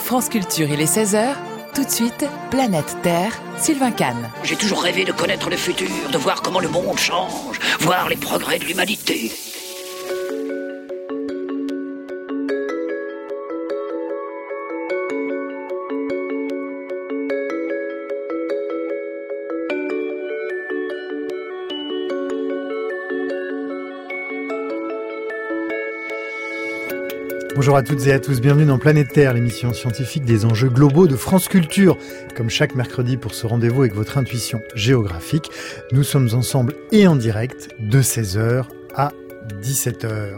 France Culture, il est 16h. Tout de suite, Planète Terre, Sylvain Kahn. J'ai toujours rêvé de connaître le futur, de voir comment le monde change, voir les progrès de l'humanité. Bonjour à toutes et à tous, bienvenue dans Planète Terre, l'émission scientifique des enjeux globaux de France Culture. Comme chaque mercredi pour ce rendez-vous avec votre intuition géographique, nous sommes ensemble et en direct de 16h à 17h.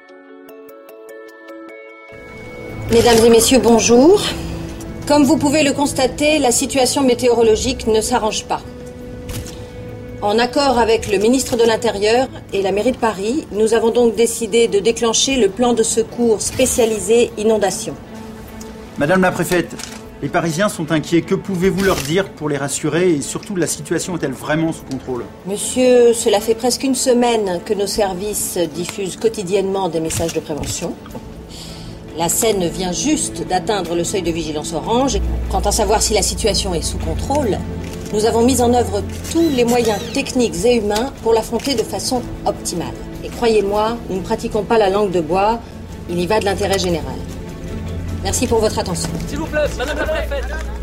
Mesdames et messieurs, bonjour. Comme vous pouvez le constater, la situation météorologique ne s'arrange pas. En accord avec le ministre de l'Intérieur et la mairie de Paris, nous avons donc décidé de déclencher le plan de secours spécialisé inondation. Madame la préfète, les Parisiens sont inquiets. Que pouvez-vous leur dire pour les rassurer et surtout la situation est-elle vraiment sous contrôle ? Monsieur, cela fait presque une semaine que nos services diffusent quotidiennement des messages de prévention. La Seine vient juste d'atteindre le seuil de vigilance orange. Quant à savoir si la situation est sous contrôle, nous avons mis en œuvre tous les moyens techniques et humains pour l'affronter de façon optimale. Et croyez-moi, nous ne pratiquons pas la langue de bois, il y va de l'intérêt général. Merci pour votre attention. S'il vous plaît, madame la préfète.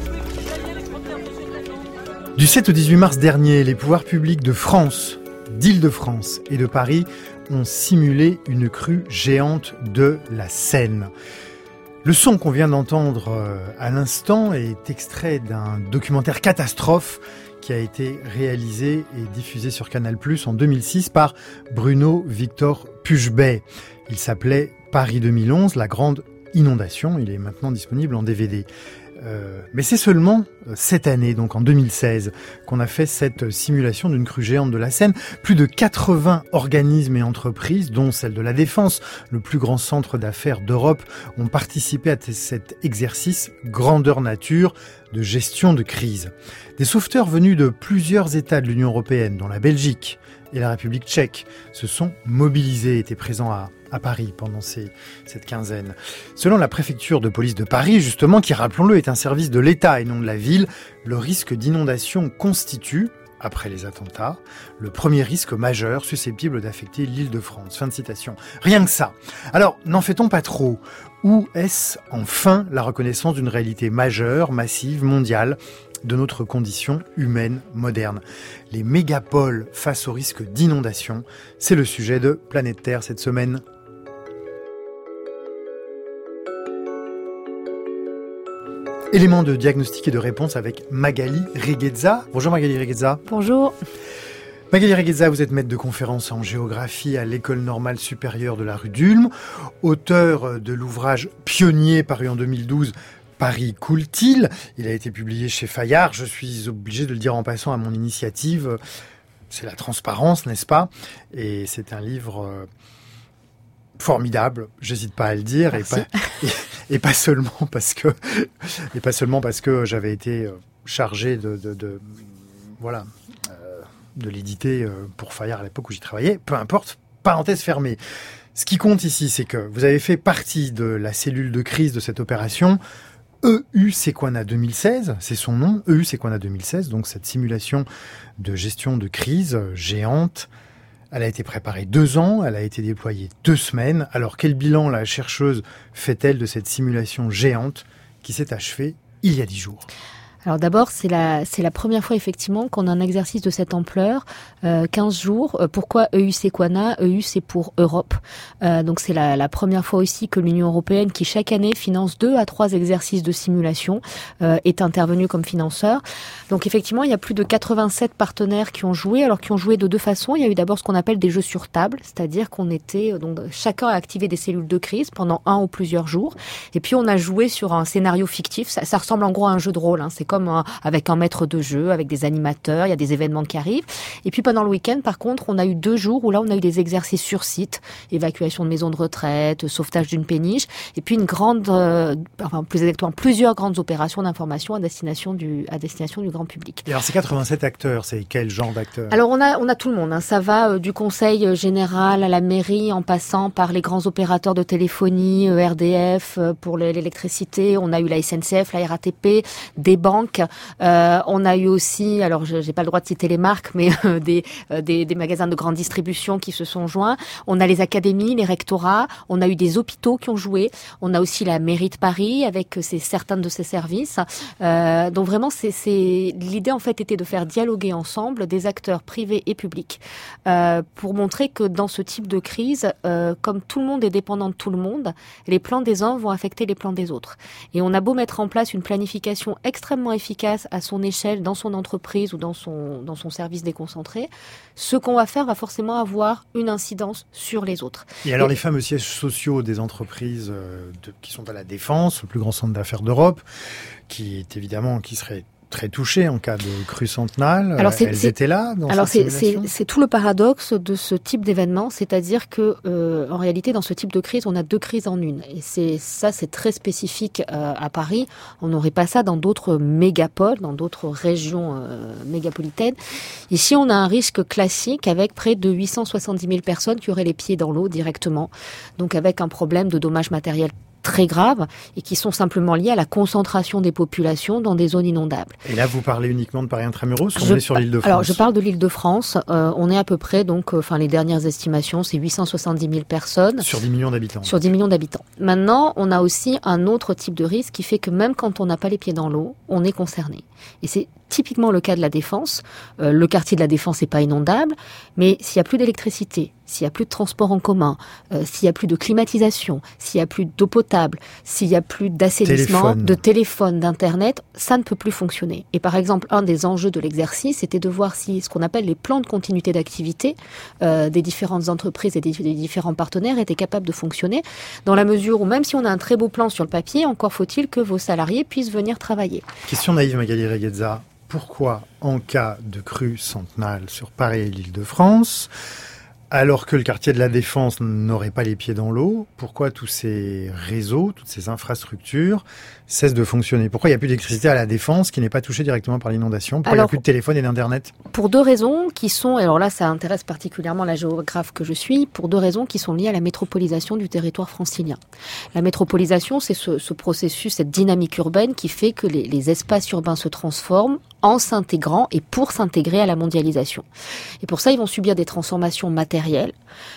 Du 7 au 18 mars dernier, les pouvoirs publics de France, d'Île-de-France et de Paris ont simulé une crue géante de la Seine. Le son qu'on vient d'entendre à l'instant est extrait d'un documentaire catastrophe qui a été réalisé et diffusé sur Canal+ en 2006 par Bruno Victor Puchbay. Il s'appelait Paris 2011, la grande inondation. Il est maintenant disponible en DVD. Mais c'est seulement cette année, donc en 2016, qu'on a fait cette simulation d'une crue géante de la Seine. Plus de 80 organismes et entreprises, dont celle de la Défense, le plus grand centre d'affaires d'Europe, ont participé à cet exercice grandeur nature de gestion de crise. Des sauveteurs venus de plusieurs États de l'Union européenne, dont la Belgique et la République tchèque, se sont mobilisés, étaient présents à Paris pendant cette quinzaine. Selon la préfecture de police de Paris, justement, qui, rappelons-le, est un service de l'État et non de la ville, le risque d'inondation constitue, après les attentats, le premier risque majeur susceptible d'affecter l'Île-de-France. Fin de citation. Rien que ça. Alors, n'en fait-on pas trop ? Où est-ce enfin la reconnaissance d'une réalité majeure, massive, mondiale de notre condition humaine moderne? Les mégapoles face au risque d'inondation, c'est le sujet de Planète Terre cette semaine. Éléments de diagnostic et de réponse avec Magali Regueza. Bonjour Magali Regueza. Bonjour. Magali Regueza, vous êtes maître de conférences en géographie à l'École normale supérieure de la rue d'Ulm, auteur de l'ouvrage pionnier paru en 2012, Paris coule-t-il ? Il a été publié chez Fayard. Je suis obligé de le dire en passant à mon initiative. C'est la transparence, n'est-ce pas ? Et c'est un livre formidable, j'hésite pas à le dire, et pas seulement parce que j'avais été chargé de l'éditer pour Fayard à l'époque où j'y travaillais. Peu importe, parenthèse fermée. Ce qui compte ici, c'est que vous avez fait partie de la cellule de crise de cette opération. EU-Sequana 2016, c'est son nom, EU-Sequana 2016, donc cette simulation de gestion de crise géante. Elle a été préparée 2 ans, elle a été déployée 2 semaines. Alors quel bilan la chercheuse fait-elle de cette simulation géante qui s'est achevée il y a 10 jours ? Alors d'abord, c'est la première fois effectivement qu'on a un exercice de cette ampleur, 15 jours. Pourquoi EU-Sequana ? EU, c'est pour Europe. Donc c'est la première fois aussi que l'Union européenne, qui chaque année finance 2 à 3 exercices de simulation, est intervenue comme financeur. Donc effectivement, il y a plus de 87 partenaires qui ont joué. Alors qui ont joué de 2 façons. Il y a eu d'abord ce qu'on appelle des jeux sur table, c'est-à-dire qu'on était donc chacun a activé des cellules de crise pendant 1 ou plusieurs jours. Et puis on a joué sur un scénario fictif. Ça ressemble en gros à un jeu de rôle. C'est comme comme avec un maître de jeu, avec des animateurs, il y a des événements qui arrivent. Et puis pendant le week-end, par contre, on a eu 2 jours où là, on a eu des exercices sur site, évacuation de maisons de retraite, sauvetage d'une péniche, et puis plusieurs grandes opérations d'information à destination du grand public. Et alors ces 87 acteurs, c'est quel genre d'acteurs? Alors on a tout le monde, hein. Ça va du conseil général à la mairie, en passant par les grands opérateurs de téléphonie, RDF pour l'électricité. On a eu la SNCF, la RATP, des banques. On a eu aussi, alors j'ai pas le droit de citer les marques, mais des magasins de grande distribution qui se sont joints. On a les académies, les rectorats. On a eu des hôpitaux qui ont joué. On a aussi la mairie de Paris avec certains de ses services. Donc vraiment, l'idée en fait était de faire dialoguer ensemble des acteurs privés et publics pour montrer que dans ce type de crise, comme tout le monde est dépendant de tout le monde, les plans des uns vont affecter les plans des autres. Et on a beau mettre en place une planification extrêmement efficace à son échelle, dans son entreprise ou dans son service déconcentré, ce qu'on va faire va forcément avoir une incidence sur les autres. Et alors les fameux sièges sociaux des entreprises qui sont à la Défense, le plus grand centre d'affaires d'Europe, qui serait très touché en cas de crue centenale. Alors elles étaient là dans cette simulation ? C'est tout le paradoxe de ce type d'événement, c'est-à-dire que en réalité dans ce type de crise, on a 2 crises en une. Et c'est très spécifique à Paris. On n'aurait pas ça dans d'autres mégapoles, dans d'autres régions mégapolitaines. Ici, on a un risque classique avec près de 870 000 personnes qui auraient les pieds dans l'eau directement, donc avec un problème de dommages matériels très graves et qui sont simplement liés à la concentration des populations dans des zones inondables. Et là, vous parlez uniquement de Paris Intramuros ou on est sur l'Île-de-France ? Alors, je parle de l'Île-de-France. On est à peu près, les dernières estimations, c'est 870 000 personnes. Sur 10 millions d'habitants. Sur 10 millions d'habitants. Maintenant, on a aussi un autre type de risque qui fait que même quand on n'a pas les pieds dans l'eau, on est concerné. Et c'est typiquement le cas de la Défense. Le quartier de la Défense n'est pas inondable, mais s'il n'y a plus d'électricité, s'il n'y a plus de transport en commun, s'il n'y a plus de climatisation, s'il n'y a plus d'eau potable, s'il n'y a plus d'assainissement, de téléphone, d'internet, ça ne peut plus fonctionner. Et par exemple, un des enjeux de l'exercice, c'était de voir si ce qu'on appelle les plans de continuité d'activité des différentes entreprises et des différents partenaires étaient capables de fonctionner, dans la mesure où même si on a un très beau plan sur le papier, encore faut-il que vos salariés puissent venir travailler. Question naïve, Magali Reguezza. Pourquoi, en cas de crue centenale sur Paris et l'Île-de-France, alors que le quartier de la Défense n'aurait pas les pieds dans l'eau, pourquoi tous ces réseaux, toutes ces infrastructures cessent de fonctionner? Pourquoi il n'y a plus d'électricité à la Défense qui n'est pas touchée directement par l'inondation? Pourquoi il n'y a plus de téléphone et d'Internet? Pour 2 raisons qui sont, alors là ça intéresse particulièrement la géographe que je suis, pour 2 raisons qui sont liées à la métropolisation du territoire francilien. La métropolisation, c'est ce processus, cette dynamique urbaine qui fait que les espaces urbains se transforment en s'intégrant et pour s'intégrer à la mondialisation. Et pour ça, ils vont subir des transformations matérielles.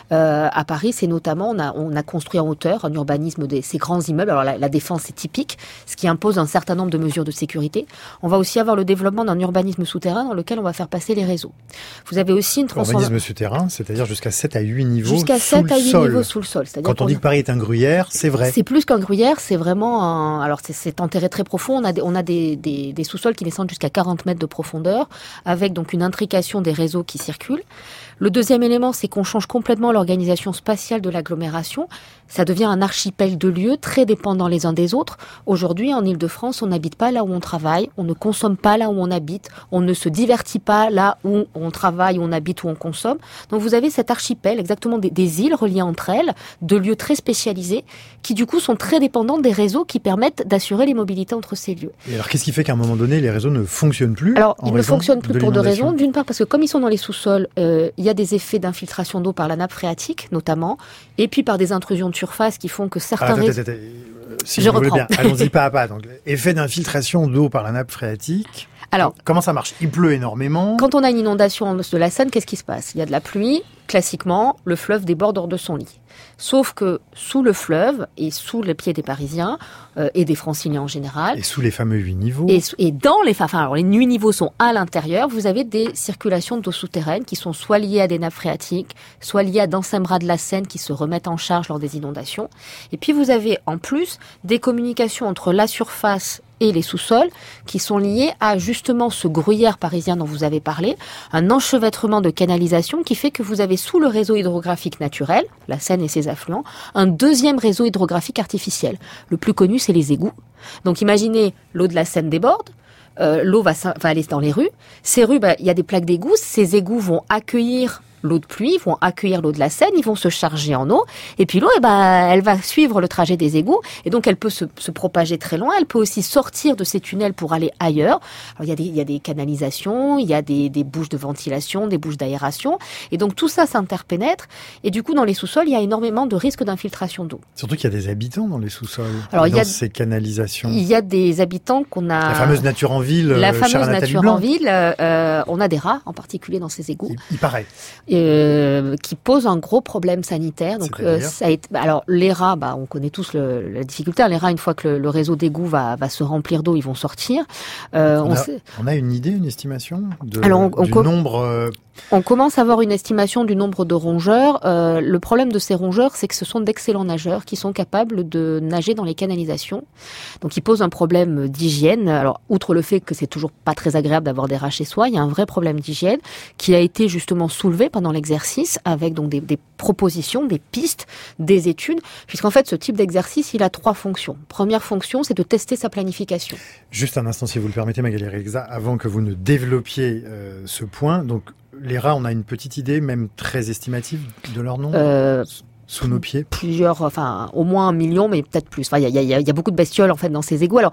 À Paris, c'est notamment, on a construit en hauteur un urbanisme ces grands immeubles. Alors la Défense, c'est typique, ce qui impose un certain nombre de mesures de sécurité. On va aussi avoir le développement d'un urbanisme souterrain dans lequel on va faire passer les réseaux. Vous avez aussi une transformation... Urbanisme souterrain, c'est-à-dire jusqu'à 7 à 8 niveaux jusqu'à 7 à 8 niveaux sous le sol. Quand on dit que Paris est un gruyère, c'est vrai. C'est plus qu'un gruyère, c'est vraiment alors c'est enterré très profond. On a des sous-sols qui descendent jusqu'à 40 mètres de profondeur, avec donc une intrication des réseaux qui circulent. Le deuxième élément, c'est qu'on change complètement l'organisation spatiale de l'agglomération. Ça devient un archipel de lieux très dépendants les uns des autres. Aujourd'hui, en Île-de-France, on n'habite pas là où on travaille, on ne consomme pas là où on habite, on ne se divertit pas là où on travaille, où on habite, où on consomme. Donc vous avez cet archipel, exactement des îles reliées entre elles, de lieux très spécialisés, qui du coup sont très dépendants des réseaux qui permettent d'assurer les mobilités entre ces lieux. Et alors qu'est-ce qui fait qu'à un moment donné, les réseaux ne fonctionnent plus? Alors, ils ne fonctionnent plus pour 2 raisons. D'une part, parce que comme ils sont dans les sous-sols, il y a des effets d'infiltration d'eau par la nappe phréatique, notamment, et puis par des intrusions de surface qui font que certains réseaux... Si je reprends. Bien, allons-y pas à pas. Donc, effet d'infiltration d'eau par la nappe phréatique. Alors, comment ça marche? Il pleut énormément. Quand on a une inondation de la Seine, qu'est-ce qui se passe? Il y a de la pluie. Classiquement, le fleuve déborde hors de son lit. Sauf que sous le fleuve et sous les pieds des Parisiens et des Franciliens en général... Et sous les fameux 8 niveaux. Et dans les... alors les 8 niveaux sont à l'intérieur. Vous avez des circulations d'eau souterraine qui sont soit liées à des nappes phréatiques, soit liées à d'anciens bras de la Seine qui se remettent en charge lors des inondations. Et puis vous avez en plus des communications entre la surface et les sous-sols qui sont liés à justement ce gruyère parisien dont vous avez parlé, un enchevêtrement de canalisation qui fait que vous avez sous le réseau hydrographique naturel, la Seine et ses affluents, un deuxième réseau hydrographique artificiel. Le plus connu, c'est les égouts. Donc imaginez, l'eau de la Seine déborde, l'eau va aller dans les rues. Ces rues, il y a des plaques d'égouts. Ces égouts vont accueillir l'eau de pluie, vont accueillir l'eau de la Seine, ils vont se charger en eau, et puis l'eau, elle va suivre le trajet des égouts, et donc elle peut se propager très loin, elle peut aussi sortir de ces tunnels pour aller ailleurs. Alors il y a des canalisations, il y a des bouches de ventilation, des bouches d'aération, et donc tout ça s'interpénètre, et du coup dans les sous-sols, il y a énormément de risques d'infiltration d'eau. Surtout qu'il y a des habitants dans les sous-sols, ces canalisations. Il y a des habitants qu'on a... La fameuse nature en ville, La fameuse nature en ville, on a des rats en particulier dans ces égouts. Il paraît. Qui pose un gros problème sanitaire. Donc, alors les rats, on connaît tous la difficulté. Les rats, une fois que le réseau d'égout va se remplir d'eau, ils vont sortir. On a une idée, une estimation du nombre. On commence à avoir une estimation du nombre de rongeurs. Le problème de ces rongeurs, c'est que ce sont d'excellents nageurs qui sont capables de nager dans les canalisations. Donc, ils posent un problème d'hygiène. Alors, outre le fait que c'est toujours pas très agréable d'avoir des rats chez soi, il y a un vrai problème d'hygiène qui a été justement soulevé pendant l'exercice avec donc des propositions, des pistes, des études, puisqu'en fait, ce type d'exercice, il a 3 fonctions. Première fonction, c'est de tester sa planification. Juste un instant, si vous le permettez, Magali Rexha, avant que vous ne développiez ce point. Donc, les rats, on a une petite idée, même très estimative, de leur nombre sous nos pieds. Plusieurs, au moins 1 million, mais peut-être plus. Il y a beaucoup de bestioles en fait dans ces égouts. Alors,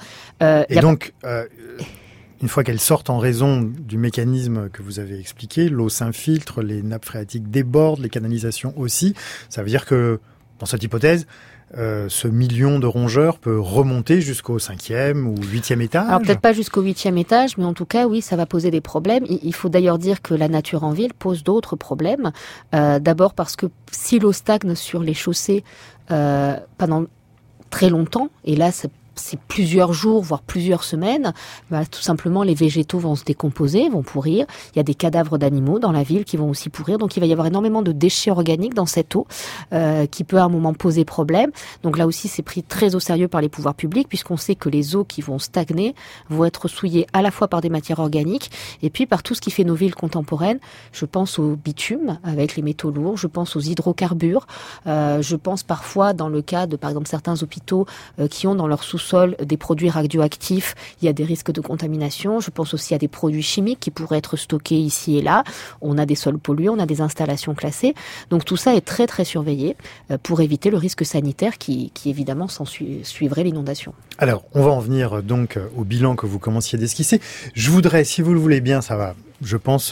une fois qu'elles sortent en raison du mécanisme que vous avez expliqué, l'eau s'infiltre, les nappes phréatiques débordent, les canalisations aussi. Ça veut dire que, dans cette hypothèse, ce million de rongeurs peut remonter jusqu'au 5e ou 8e étage. Alors peut-être pas jusqu'au 8e étage, mais en tout cas, oui, ça va poser des problèmes. Il faut d'ailleurs dire que la nature en ville pose d'autres problèmes. D'abord parce que si l'eau stagne sur les chaussées pendant très longtemps, et là, c'est plusieurs jours, voire plusieurs semaines, tout simplement les végétaux vont se décomposer, vont pourrir. Il y a des cadavres d'animaux dans la ville qui vont aussi pourrir. Donc il va y avoir énormément de déchets organiques dans cette eau qui peut à un moment poser problème. Donc là aussi c'est pris très au sérieux par les pouvoirs publics puisqu'on sait que les eaux qui vont stagner vont être souillées à la fois par des matières organiques et puis par tout ce qui fait nos villes contemporaines. Je pense au bitume avec les métaux lourds, je pense aux hydrocarbures, je pense parfois dans le cas de par exemple certains hôpitaux qui ont dans leur sous-sol des produits radioactifs, il y a des risques de contamination. Je pense aussi à des produits chimiques qui pourraient être stockés ici et là. On a des sols pollués, on a des installations classées. Donc tout ça est très très surveillé pour éviter le risque sanitaire qui évidemment suivrait l'inondation. Alors, on va en venir donc au bilan que vous commenciez d'esquisser. Je voudrais, si vous le voulez bien, ça va, je pense,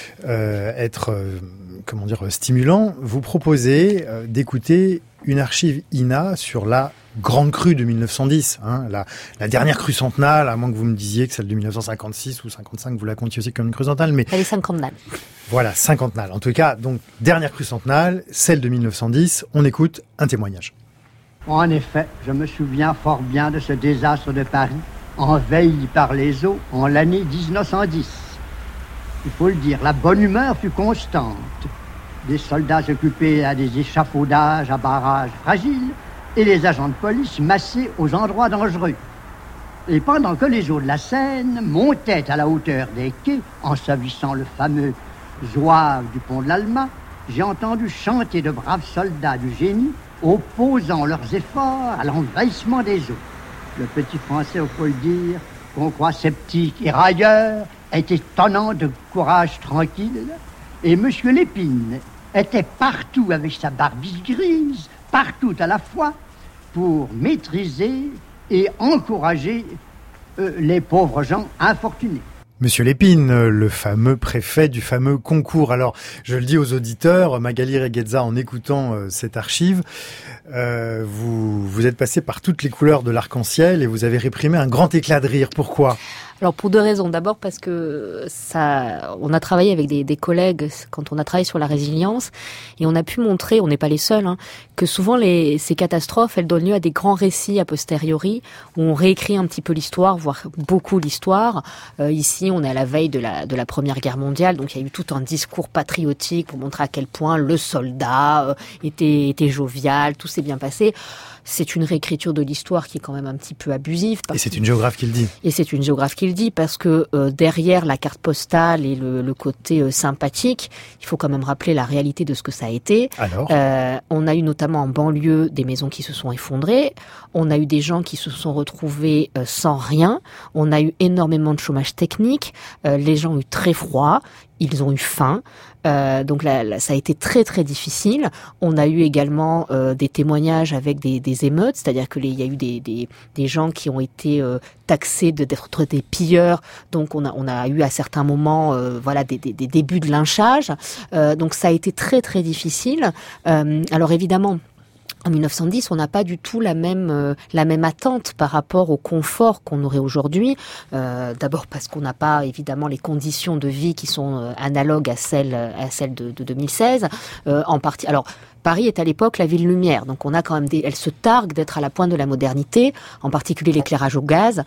être stimulant, vous proposer d'écouter une archive INA sur la grande crue de 1910, la dernière crue centennale, à moins que vous me disiez que celle de 1956 ou 55, vous la comptiez aussi comme une crue centennale. Mais elle est cinquantennale. Voilà, cinquantennale. En tout cas, donc, dernière crue centennale, celle de 1910. On écoute un témoignage. En effet, je me souviens fort bien de ce désastre de Paris, envahi par les eaux en l'année 1910. Il faut le dire, la bonne humeur fut constante. Des soldats occupés à des échafaudages à barrages fragiles et les agents de police massés aux endroits dangereux. Et pendant que les eaux de la Seine montaient à la hauteur des quais, en savissant le fameux zouave du pont de l'Alma, j'ai entendu chanter de braves soldats du génie, opposant leurs efforts à l'envahissement des eaux. Le petit Français, il faut le dire, qu'on croit sceptique et railleur, est étonnant de courage tranquille, et M. Lépine était partout avec sa barbille grise, partout à la fois, pour maîtriser et encourager les pauvres gens infortunés. Monsieur Lépine, le fameux préfet du fameux concours. Alors, je le dis aux auditeurs, Magali Rexha, en écoutant cette archive, vous êtes passé par toutes les couleurs de l'arc-en-ciel et vous avez réprimé un grand éclat de rire. Pourquoi ? Alors pour 2 raisons. D'abord parce que on a travaillé avec des collègues quand on a travaillé sur la résilience et on a pu montrer, on n'est pas les seuls, que souvent ces catastrophes, elles donnent lieu à des grands récits a posteriori où on réécrit un petit peu l'histoire, voire beaucoup l'histoire. Ici, on est à la veille de la Première Guerre mondiale, donc il y a eu tout un discours patriotique pour montrer à quel point le soldat était jovial, tout s'est bien passé. C'est une réécriture de l'histoire qui est quand même un petit peu abusive. Et c'est une géographe qui le dit. Et c'est une géographe qui qu'il dit parce que derrière la carte postale et le côté sympathique, il faut quand même rappeler la réalité de ce que ça a été. Alors on a eu notamment en banlieue des maisons qui se sont effondrées, on a eu des gens qui se sont retrouvés sans rien, on a eu énormément de chômage technique, les gens ont eu très froid, ils ont eu faim. Donc là, ça a été très très difficile. On a eu également des témoignages avec des émeutes, c'est-à-dire que il y a eu des gens qui ont été taxés d'être des pilleurs. Donc on a eu à certains moments des débuts de lynchage. Donc ça a été très très difficile. Alors évidemment, en 1910, on n'a pas du tout la même attente par rapport au confort qu'on aurait aujourd'hui. D'abord parce qu'on n'a pas évidemment les conditions de vie qui sont analogues à celles de 2016. En partie. Alors Paris est à l'époque la ville lumière, donc on a quand même elle se targue d'être à la pointe de la modernité, en particulier l'éclairage au gaz.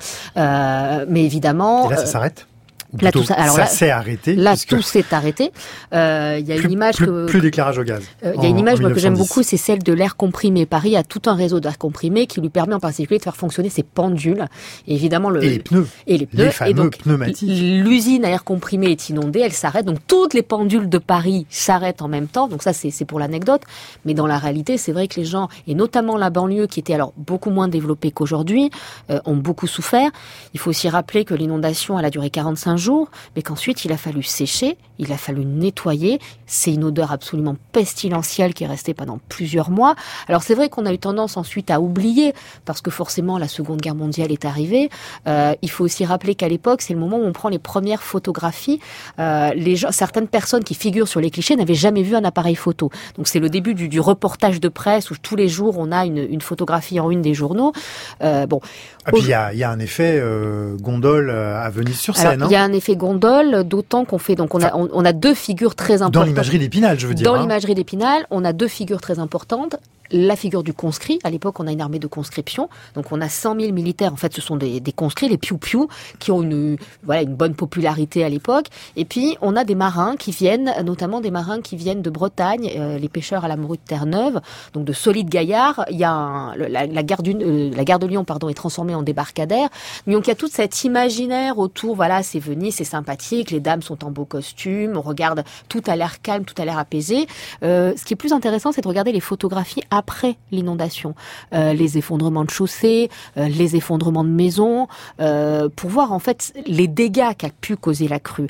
Mais évidemment. Et là, ça s'arrête. Là, tout ça, alors ça s'est arrêté. Là, tout s'est arrêté. Il y a une image plus d'éclairage au gaz. Il y a une image que j'aime beaucoup, c'est celle de l'air comprimé. Paris a tout un réseau d'air comprimé qui lui permet en particulier de faire fonctionner ses pendules. Et évidemment, et les pneus. Les fameux et donc, pneumatiques. L'usine à air comprimé est inondée, elle s'arrête. Donc, toutes les pendules de Paris s'arrêtent en même temps. Donc ça, c'est pour l'anecdote. Mais dans la réalité, c'est vrai que les gens, et notamment la banlieue, qui était alors beaucoup moins développée qu'aujourd'hui, ont beaucoup souffert. Il faut aussi rappeler que l'inondation, elle a duré 45 jours, mais qu'ensuite, il a fallu sécher, il a fallu nettoyer. C'est une odeur absolument pestilentielle qui est restée pendant plusieurs mois. Alors, c'est vrai qu'on a eu tendance ensuite à oublier, parce que forcément, la Seconde Guerre mondiale est arrivée. Il faut aussi rappeler qu'à l'époque, c'est le moment où on prend les premières photographies. Certaines personnes qui figurent sur les clichés n'avaient jamais vu un appareil photo. Donc, c'est le début du reportage de presse où tous les jours, on a une photographie en une des journaux. Puis, il y a un effet gondole à Venise-sur-Seine. Il y a un effet gondole, d'autant qu'on fait... Donc, on a deux figures très importantes. Dans l'imagerie d'Épinal, je veux dire. Dans l'imagerie d'Épinal, on a deux figures très importantes. La figure du conscrit. À l'époque, on a une armée de conscription. Donc, on a 100 000 militaires. En fait, ce sont des conscrits, les piou-piou, qui ont une bonne popularité à l'époque. Et puis, on a des marins qui viennent, notamment des marins qui viennent de Bretagne, les pêcheurs à la morue de Terre-Neuve. Donc, de solides gaillards. Il y a la gare de Lyon, est transformée en débarcadère. Donc, il y a tout cet imaginaire autour. Voilà, c'est Venise, c'est sympathique. Les dames sont en beau costume. On regarde, tout a l'air calme, tout a l'air apaisé. Ce qui est plus intéressant, c'est de regarder les photographies après l'inondation, les effondrements de chaussées, les effondrements de maisons, pour voir en fait les dégâts qu'a pu causer la crue.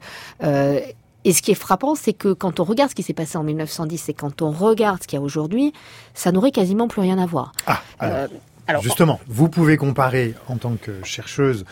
Et ce qui est frappant, c'est que quand on regarde ce qui s'est passé en 1910 et quand on regarde ce qu'il y a aujourd'hui, ça n'aurait quasiment plus rien à voir. Alors, justement, vous pouvez comparer en tant que chercheuse,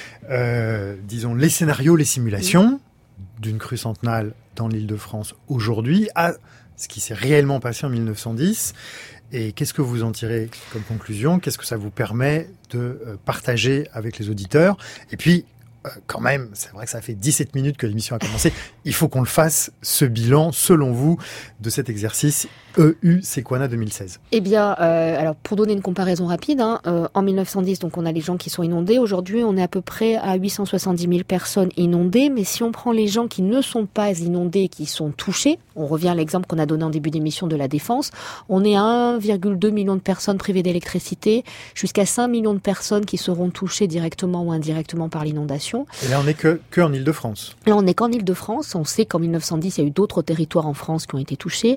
disons, les scénarios, les simulations d'une crue centenale dans l'Île-de-France aujourd'hui à ce qui s'est réellement passé en 1910. Et qu'est-ce que vous en tirez comme conclusion ? Qu'est-ce que ça vous permet de partager avec les auditeurs ? Et puis, quand même, c'est vrai que ça fait 17 minutes que l'émission a commencé. Il faut qu'on le fasse, ce bilan, selon vous, de cet exercice EU-Sequana 2016. Eh bien, alors pour donner une comparaison rapide, en 1910, donc on a les gens qui sont inondés. Aujourd'hui, on est à peu près à 870 000 personnes inondées. Mais si on prend les gens qui ne sont pas inondés, qui sont touchés, on revient à l'exemple qu'on a donné en début d'émission de la Défense, on est à 1,2 million de personnes privées d'électricité, jusqu'à 5 millions de personnes qui seront touchées directement ou indirectement par l'inondation. Et là, on n'est que en Île-de-France. Là, on n'est qu'en Île-de-France. On sait qu'en 1910, il y a eu d'autres territoires en France qui ont été touchés.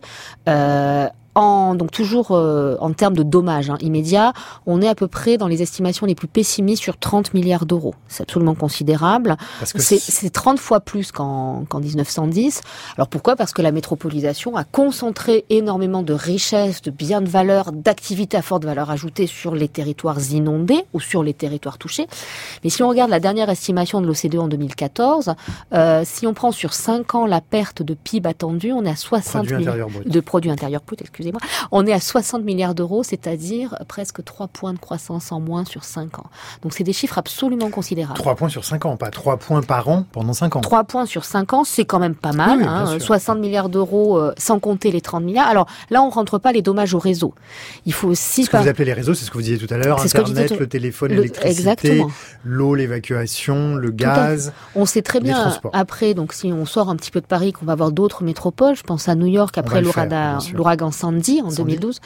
Donc toujours en termes de dommages immédiats, on est à peu près dans les estimations les plus pessimistes sur 30 milliards d'euros. C'est absolument considérable. Parce que c'est 30 fois plus qu'en 1910. Alors pourquoi ? Parce que la métropolisation a concentré énormément de richesses, de biens de valeur, d'activités à forte valeur ajoutée sur les territoires inondés ou sur les territoires touchés. Mais si on regarde la dernière estimation de l'OCDE en 2014, si on prend sur 5 ans la perte de PIB attendue, on est à 60 milliards de produit intérieur brut, excusez-moi. On est à 60 milliards d'euros, c'est-à-dire presque 3 points de croissance en moins sur 5 ans. Donc c'est des chiffres absolument considérables. 3 points sur 5 ans, pas 3 points par an pendant 5 ans. 3 points sur 5 ans, c'est quand même pas mal. Oui, 60 milliards d'euros sans compter les 30 milliards. Alors là, on rentre pas les dommages au réseau. Il faut aussi... Ce que vous appelez les réseaux, c'est ce que vous disiez tout à l'heure, Internet, le téléphone, l'électricité, l'eau, l'évacuation, le gaz. On sait très bien après, donc si on sort un petit peu de Paris, qu'on va voir d'autres métropoles, je pense à New York après l'ouragan Sandy, Sandy en 2012.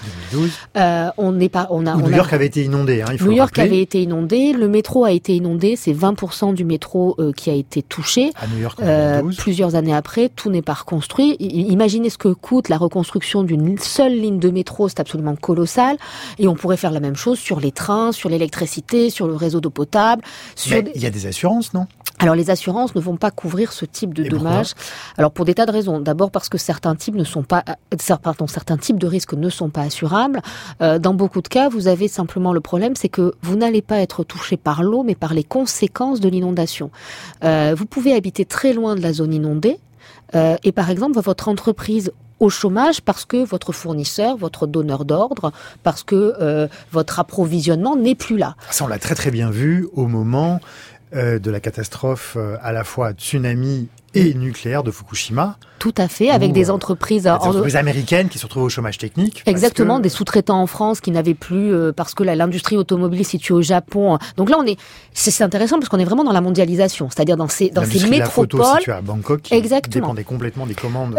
New York avait été inondé, il faut New le York rappeler. avait été inondé, le métro a été inondé, c'est 20% du métro qui a été touché. À New York en 2012. Plusieurs années après, tout n'est pas reconstruit. Imaginez ce que coûte la reconstruction d'une seule ligne de métro, c'est absolument colossal. Et on pourrait faire la même chose sur les trains, sur l'électricité, sur le réseau d'eau potable. Mais il y a des assurances, non ? Alors les assurances ne vont pas couvrir ce type de dommages. Alors pour des tas de raisons. D'abord parce que certains types de risques ne sont pas assurables. Dans beaucoup de cas, vous avez simplement le problème, c'est que vous n'allez pas être touché par l'eau, mais par les conséquences de l'inondation. Vous pouvez habiter très loin de la zone inondée et par exemple votre entreprise au chômage parce que votre fournisseur, votre donneur d'ordre, parce que votre approvisionnement n'est plus là. Ça, on l'a très très bien vu au moment de la catastrophe à la fois tsunami et nucléaire de Fukushima. Tout à fait, avec des entreprises américaines qui se retrouvent au chômage technique. Exactement, des sous-traitants en France qui n'avaient plus parce que l'industrie automobile est située au Japon. Donc là, c'est intéressant parce qu'on est vraiment dans la mondialisation, c'est-à-dire dans ces métropoles. La photo située à Bangkok qui dépendait complètement des commandes.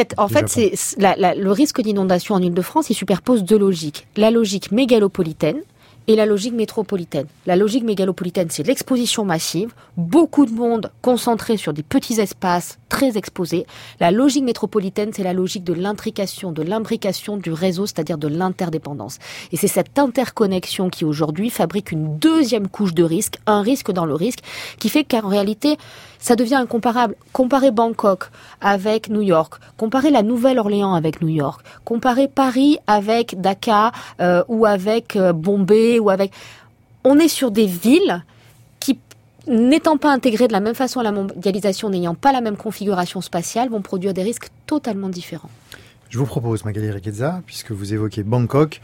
Le risque d'inondation en Île-de-France, il superpose deux logiques. La logique mégalopolitaine et la logique métropolitaine. La logique mégalopolitaine, c'est l'exposition massive, beaucoup de monde concentré sur des petits espaces très exposés. La logique métropolitaine, c'est la logique de l'intrication, de l'imbrication du réseau, c'est-à-dire de l'interdépendance. Et c'est cette interconnexion qui aujourd'hui fabrique une deuxième couche de risque, un risque dans le risque, qui fait qu'en réalité, ça devient incomparable. Comparer Bangkok avec New York, comparer la Nouvelle-Orléans avec New York, comparer Paris avec Dakar ou avec Bombay On est sur des villes qui, n'étant pas intégrées de la même façon à la mondialisation, n'ayant pas la même configuration spatiale, vont produire des risques totalement différents. Je vous propose, Magali Regueza, puisque vous évoquez Bangkok,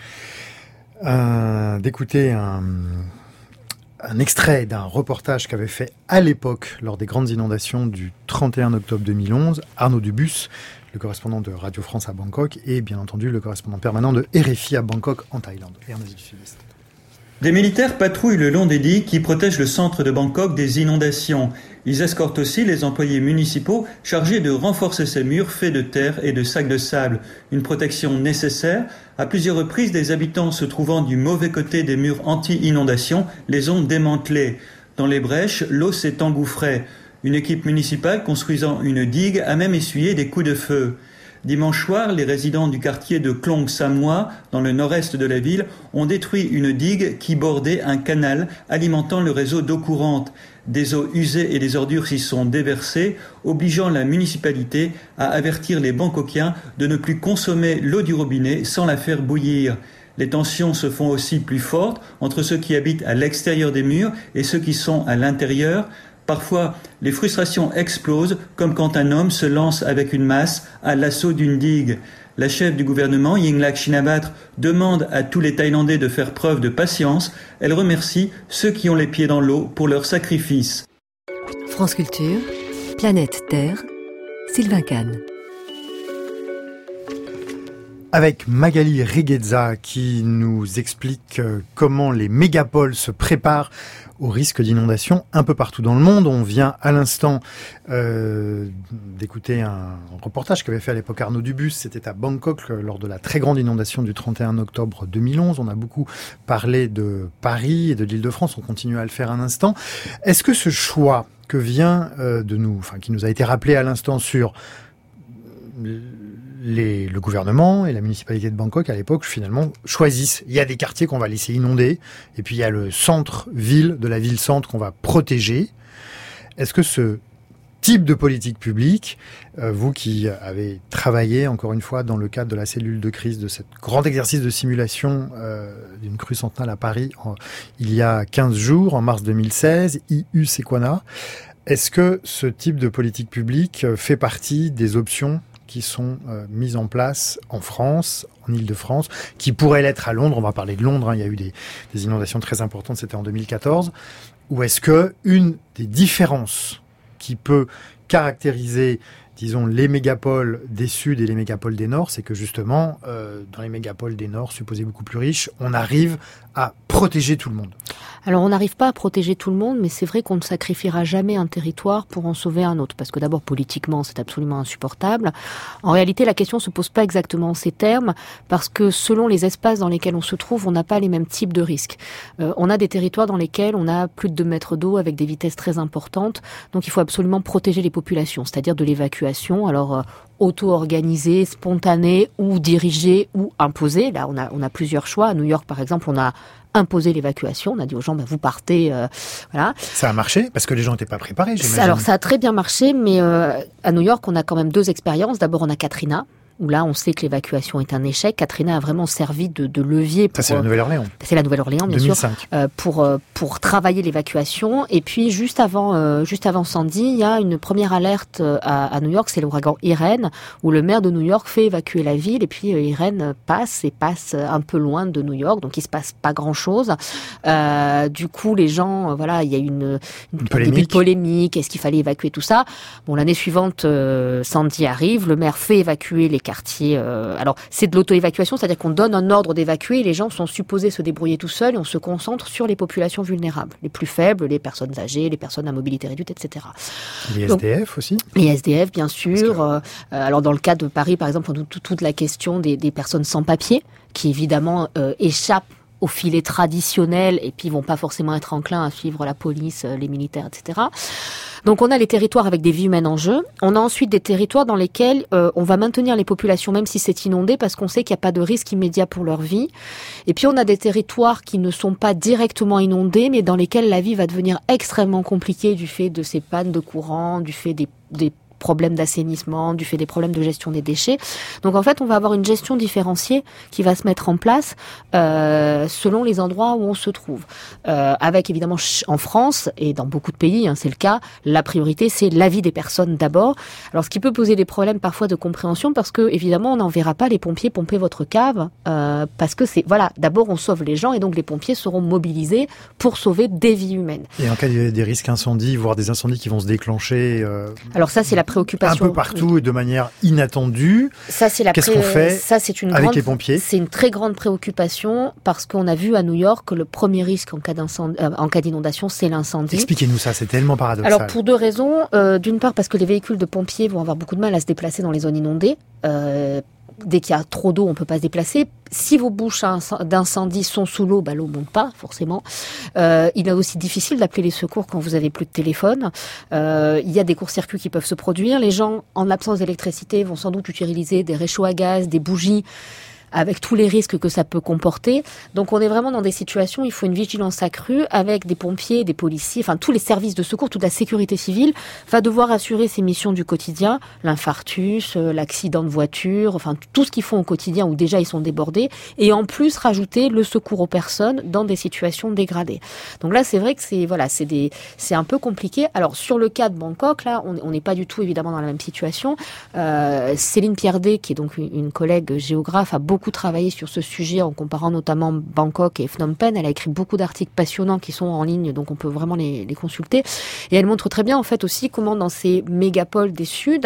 d'écouter un extrait d'un reportage qu'avait fait à l'époque, lors des grandes inondations du 31 octobre 2011, Arnaud Dubus, le correspondant de Radio France à Bangkok, et bien entendu le correspondant permanent de RFI à Bangkok en Thaïlande et en Asie du Sud-Est. Des militaires patrouillent le long des digues qui protègent le centre de Bangkok des inondations. Ils escortent aussi les employés municipaux chargés de renforcer ces murs faits de terre et de sacs de sable. Une protection nécessaire. À plusieurs reprises, des habitants se trouvant du mauvais côté des murs anti-inondation les ont démantelés. Dans les brèches, l'eau s'est engouffrée. Une équipe municipale construisant une digue a même essuyé des coups de feu. Dimanche soir, les résidents du quartier de Klong Samwa, dans le nord-est de la ville, ont détruit une digue qui bordait un canal alimentant le réseau d'eau courante. Des eaux usées et des ordures s'y sont déversées, obligeant la municipalité à avertir les Bangkokiens de ne plus consommer l'eau du robinet sans la faire bouillir. Les tensions se font aussi plus fortes entre ceux qui habitent à l'extérieur des murs et ceux qui sont à l'intérieur. Parfois, les frustrations explosent, comme quand un homme se lance avec une masse à l'assaut d'une digue. La chef du gouvernement, Yingluck Shinawatra, demande à tous les Thaïlandais de faire preuve de patience. Elle remercie ceux qui ont les pieds dans l'eau pour leur sacrifice. France Culture, Planète Terre, Sylvain Kahn. Avec Magali Regueza qui nous explique comment les mégapoles se préparent au risque d'inondation un peu partout dans le monde. On vient à l'instant d'écouter un reportage qu'avait fait à l'époque Arnaud Dubus. C'était à Bangkok lors de la très grande inondation du 31 octobre 2011. On a beaucoup parlé de Paris et de l'Île-de-France. On continue à le faire un instant. Est-ce que ce choix que vient qui nous a été rappelé à l'instant sur le gouvernement et la municipalité de Bangkok, à l'époque, finalement, choisissent. Il y a des quartiers qu'on va laisser inonder, et puis il y a le centre-ville de la ville-centre qu'on va protéger. Est-ce que ce type de politique publique, vous qui avez travaillé, encore une fois, dans le cadre de la cellule de crise, de cet grand exercice de simulation d'une crue centenale à Paris, il y a 15 jours, en mars 2016, IU Sequana, est-ce que ce type de politique publique fait partie des options qui sont mises en place en France, en Île-de-France, qui pourraient l'être à Londres? On va parler de Londres, il y a eu des inondations très importantes, c'était en 2014. Ou est-ce que une des différences qui peut caractériser, disons, les mégapoles des Sud et les mégapoles des Nord, c'est que justement, dans les mégapoles des Nord, supposés beaucoup plus riches, on arrive à protéger tout le monde? Alors on n'arrive pas à protéger tout le monde, mais c'est vrai qu'on ne sacrifiera jamais un territoire pour en sauver un autre, parce que d'abord politiquement c'est absolument insupportable. En réalité la question se pose pas exactement en ces termes, parce que selon les espaces dans lesquels on se trouve, on n'a pas les mêmes types de risques. On a des territoires dans lesquels on a plus de 2 mètres d'eau avec des vitesses très importantes, donc il faut absolument protéger les populations, c'est-à-dire de l'évacuation, alors auto-organisée, spontanée ou dirigée ou imposée. Là on a plusieurs choix. À New York par exemple on a imposer l'évacuation. On a dit aux gens, vous partez, voilà. Ça a marché parce que les gens n'étaient pas préparés, j'imagine. Alors ça a très bien marché, mais à New York, on a quand même 2 expériences. D'abord, on a Katrina, où là, on sait que l'évacuation est un échec. Katrina a vraiment servi de levier pour... Ça, c'est la Nouvelle-Orléans. C'est la Nouvelle-Orléans, bien 2005. Sûr. Pour travailler l'évacuation. Et puis, juste avant Sandy, il y a une première alerte à New York, c'est l'ouragan Irene, où le maire de New York fait évacuer la ville, et puis Irene passe un peu loin de New York, donc il se passe pas grand-chose. Du coup, les gens, il y a une polémique. Est-ce qu'il fallait évacuer tout ça? Bon, l'année suivante, Sandy arrive, le maire fait évacuer les quartiers. Alors, c'est de l'auto-évacuation, c'est-à-dire qu'on donne un ordre d'évacuer et les gens sont supposés se débrouiller tout seuls et on se concentre sur les populations vulnérables, les plus faibles, les personnes âgées, les personnes à mobilité réduite, etc. Les SDF aussi? Les SDF, bien sûr. Alors, dans le cas de Paris, par exemple, on a toute la question des personnes sans papier qui, évidemment, échappent au filet traditionnel et puis ils vont pas forcément être enclins à suivre la police, les militaires, etc. Donc on a les territoires avec des vies humaines en jeu. On a ensuite des territoires dans lesquels on va maintenir les populations même si c'est inondé parce qu'on sait qu'il n'y a pas de risque immédiat pour leur vie. Et puis on a des territoires qui ne sont pas directement inondés mais dans lesquels la vie va devenir extrêmement compliquée du fait de ces pannes de courant, du fait des problèmes d'assainissement, du fait des problèmes de gestion des déchets. Donc en fait, on va avoir une gestion différenciée qui va se mettre en place selon les endroits où on se trouve. Avec évidemment en France et dans beaucoup de pays, c'est le cas, la priorité c'est la vie des personnes d'abord. Alors ce qui peut poser des problèmes parfois de compréhension parce que évidemment on n'enverra pas les pompiers pomper votre cave parce que d'abord on sauve les gens et donc les pompiers seront mobilisés pour sauver des vies humaines. Et en cas des risques incendies, voire des incendies qui vont se déclencher. Alors ça c'est la préoccupation. Un peu partout et de manière inattendue. Ça, c'est Qu'est-ce qu'on fait avec les pompiers? C'est une très grande préoccupation parce qu'on a vu à New York que le premier risque en cas d'inondation, c'est l'incendie. Expliquez-nous ça, c'est tellement paradoxal. Alors pour 2 raisons. D'une part parce que les véhicules de pompiers vont avoir beaucoup de mal à se déplacer dans les zones inondées. Dès qu'il y a trop d'eau, on peut pas se déplacer. Si vos bouches d'incendie sont sous l'eau, l'eau monte pas, forcément. Il est aussi difficile d'appeler les secours quand vous avez plus de téléphone. Il y a des courts-circuits qui peuvent se produire. Les gens, en absence d'électricité, vont sans doute utiliser des réchauds à gaz, des bougies, avec tous les risques que ça peut comporter. Donc on est vraiment dans des situations où il faut une vigilance accrue avec des pompiers, des policiers, tous les services de secours, toute la sécurité civile va devoir assurer ses missions du quotidien, l'infarctus, l'accident de voiture, tout ce qu'ils font au quotidien où déjà ils sont débordés et en plus rajouter le secours aux personnes dans des situations dégradées. Donc là c'est vrai que c'est un peu compliqué. Alors sur le cas de Bangkok, là on n'est pas du tout évidemment dans la même situation. Céline Pierdé, qui est donc une collègue géographe, a beaucoup travaillé sur ce sujet en comparant notamment Bangkok et Phnom Penh. Elle a écrit beaucoup d'articles passionnants qui sont en ligne, donc on peut vraiment les consulter. Et elle montre très bien en fait aussi comment dans ces mégapoles des Suds,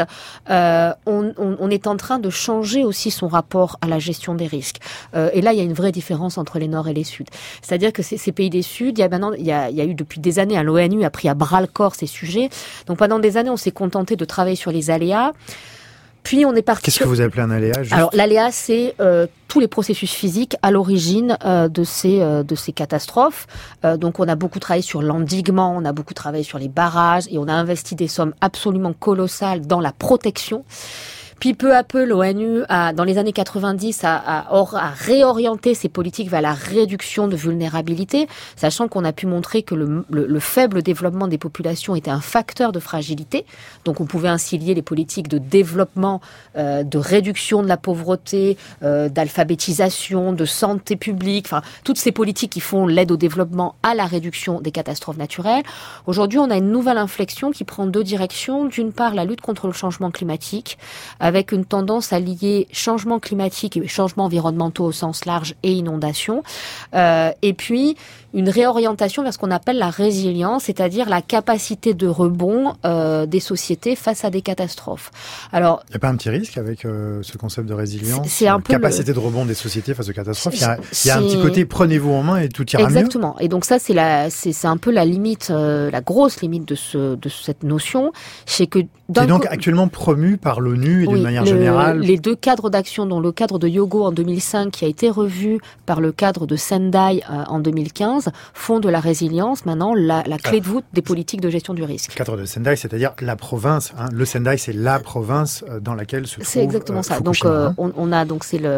on est en train de changer aussi son rapport à la gestion des risques. Et là, il y a une vraie différence entre les Nord et les Suds. C'est-à-dire que ces pays des Suds, il y a eu depuis des années, l'ONU a pris à bras-le-corps ces sujets. Donc pendant des années, on s'est contenté de travailler sur les aléas. Puis on est parti. Qu'est-ce que vous appelez un aléa? Alors l'aléa, c'est tous les processus physiques à l'origine de ces catastrophes. Donc on a beaucoup travaillé sur l'endiguement, on a beaucoup travaillé sur les barrages et on a investi des sommes absolument colossales dans la protection. Puis peu à peu, l'ONU, dans les années 90, a réorienté ses politiques vers la réduction de vulnérabilité, sachant qu'on a pu montrer que le faible développement des populations était un facteur de fragilité. Donc on pouvait ainsi lier les politiques de développement, de réduction de la pauvreté, d'alphabétisation, de santé publique, toutes ces politiques qui font l'aide au développement à la réduction des catastrophes naturelles. Aujourd'hui, on a une nouvelle inflexion qui prend 2 directions. D'une part, la lutte contre le changement climatique, avec une tendance à lier changement climatique et changements environnementaux au sens large et inondations, et puis une réorientation vers ce qu'on appelle la résilience, c'est-à-dire la capacité de rebond des sociétés face à des catastrophes. Alors, il n'y a pas un petit risque avec ce concept de résilience, c'est un peu capacité de rebond des sociétés face aux catastrophes. Il y a un petit côté prenez-vous en main et tout ira mieux. Exactement. Et donc ça, c'est un peu la limite, la grosse limite de cette notion, c'est que donc actuellement promu par l'ONU et d'une manière générale. Les deux cadres d'action, dont le cadre de Hyogo en 2005, qui a été revu par le cadre de Sendai en 2015, font de la résilience maintenant la clé de voûte des politiques de gestion du risque. Le cadre de Sendai, c'est-à-dire la province. Le Sendai, c'est la province dans laquelle se trouve. C'est exactement ça. Fukushima. Donc on a donc c'est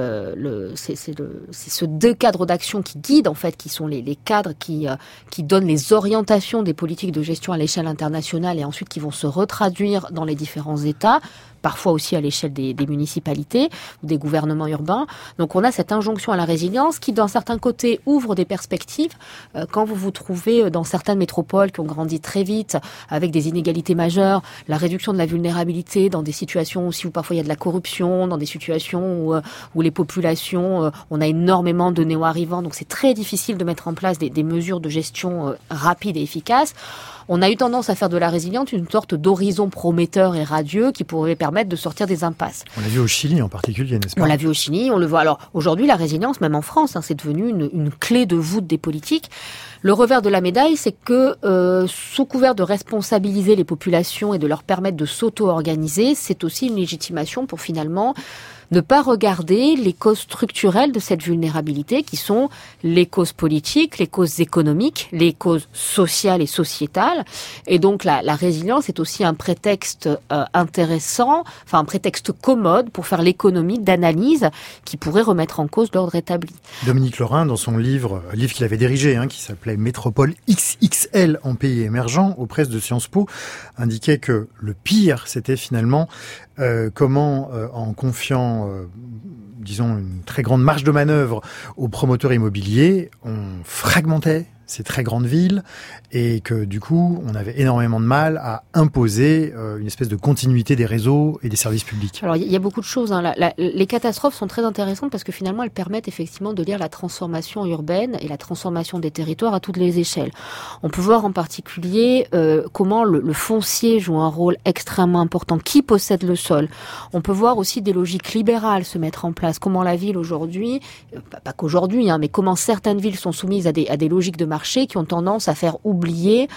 ce deux cadres d'action qui guident en fait, qui sont les cadres qui donnent les orientations des politiques de gestion à l'échelle internationale et ensuite qui vont se retraduire dans les différents États, parfois aussi à l'échelle des municipalités ou des gouvernements urbains. Donc on a cette injonction à la résilience qui, d'un certain côté, ouvre des perspectives. Quand vous vous trouvez dans certaines métropoles qui ont grandi très vite, avec des inégalités majeures, la réduction de la vulnérabilité dans des situations aussi où parfois il y a de la corruption, dans des situations où les populations, on a énormément de néo-arrivants, donc c'est très difficile de mettre en place des mesures de gestion rapides et efficaces. On a eu tendance à faire de la résilience une sorte d'horizon prometteur et radieux qui pourrait permettre de sortir des impasses. On l'a vu au Chili en particulier, n'est-ce pas ? On l'a vu au Chili, on le voit. Alors aujourd'hui, la résilience, même en France, c'est devenu une clé de voûte des politiques. Le revers de la médaille, c'est que sous couvert de responsabiliser les populations et de leur permettre de s'auto-organiser, c'est aussi une légitimation pour finalement ne pas regarder les causes structurelles de cette vulnérabilité qui sont les causes politiques, les causes économiques, les causes sociales et sociétales. Et donc la résilience est aussi un prétexte intéressant, enfin un prétexte commode pour faire l'économie d'analyse qui pourrait remettre en cause l'ordre établi. Dominique Lorrain, dans son livre qu'il avait dirigé, qui s'appelait Métropole XXL en pays émergents, aux presses de Sciences Po, indiquait que le pire, c'était finalement comment, en confiant, disons, une très grande marge de manœuvre aux promoteurs immobiliers, on fragmentait ces très grandes villes et que du coup, on avait énormément de mal à imposer une espèce de continuité des réseaux et des services publics. Alors, il y a beaucoup de choses. Les catastrophes sont très intéressantes parce que finalement, elles permettent effectivement de lire la transformation urbaine et la transformation des territoires à toutes les échelles. On peut voir en particulier comment le foncier joue un rôle extrêmement important. Qui possède le sol ? On peut voir aussi des logiques libérales se mettre en place. Comment la ville aujourd'hui, pas qu'aujourd'hui, mais comment certaines villes sont soumises à des logiques de marché qui ont tendance à faire oublier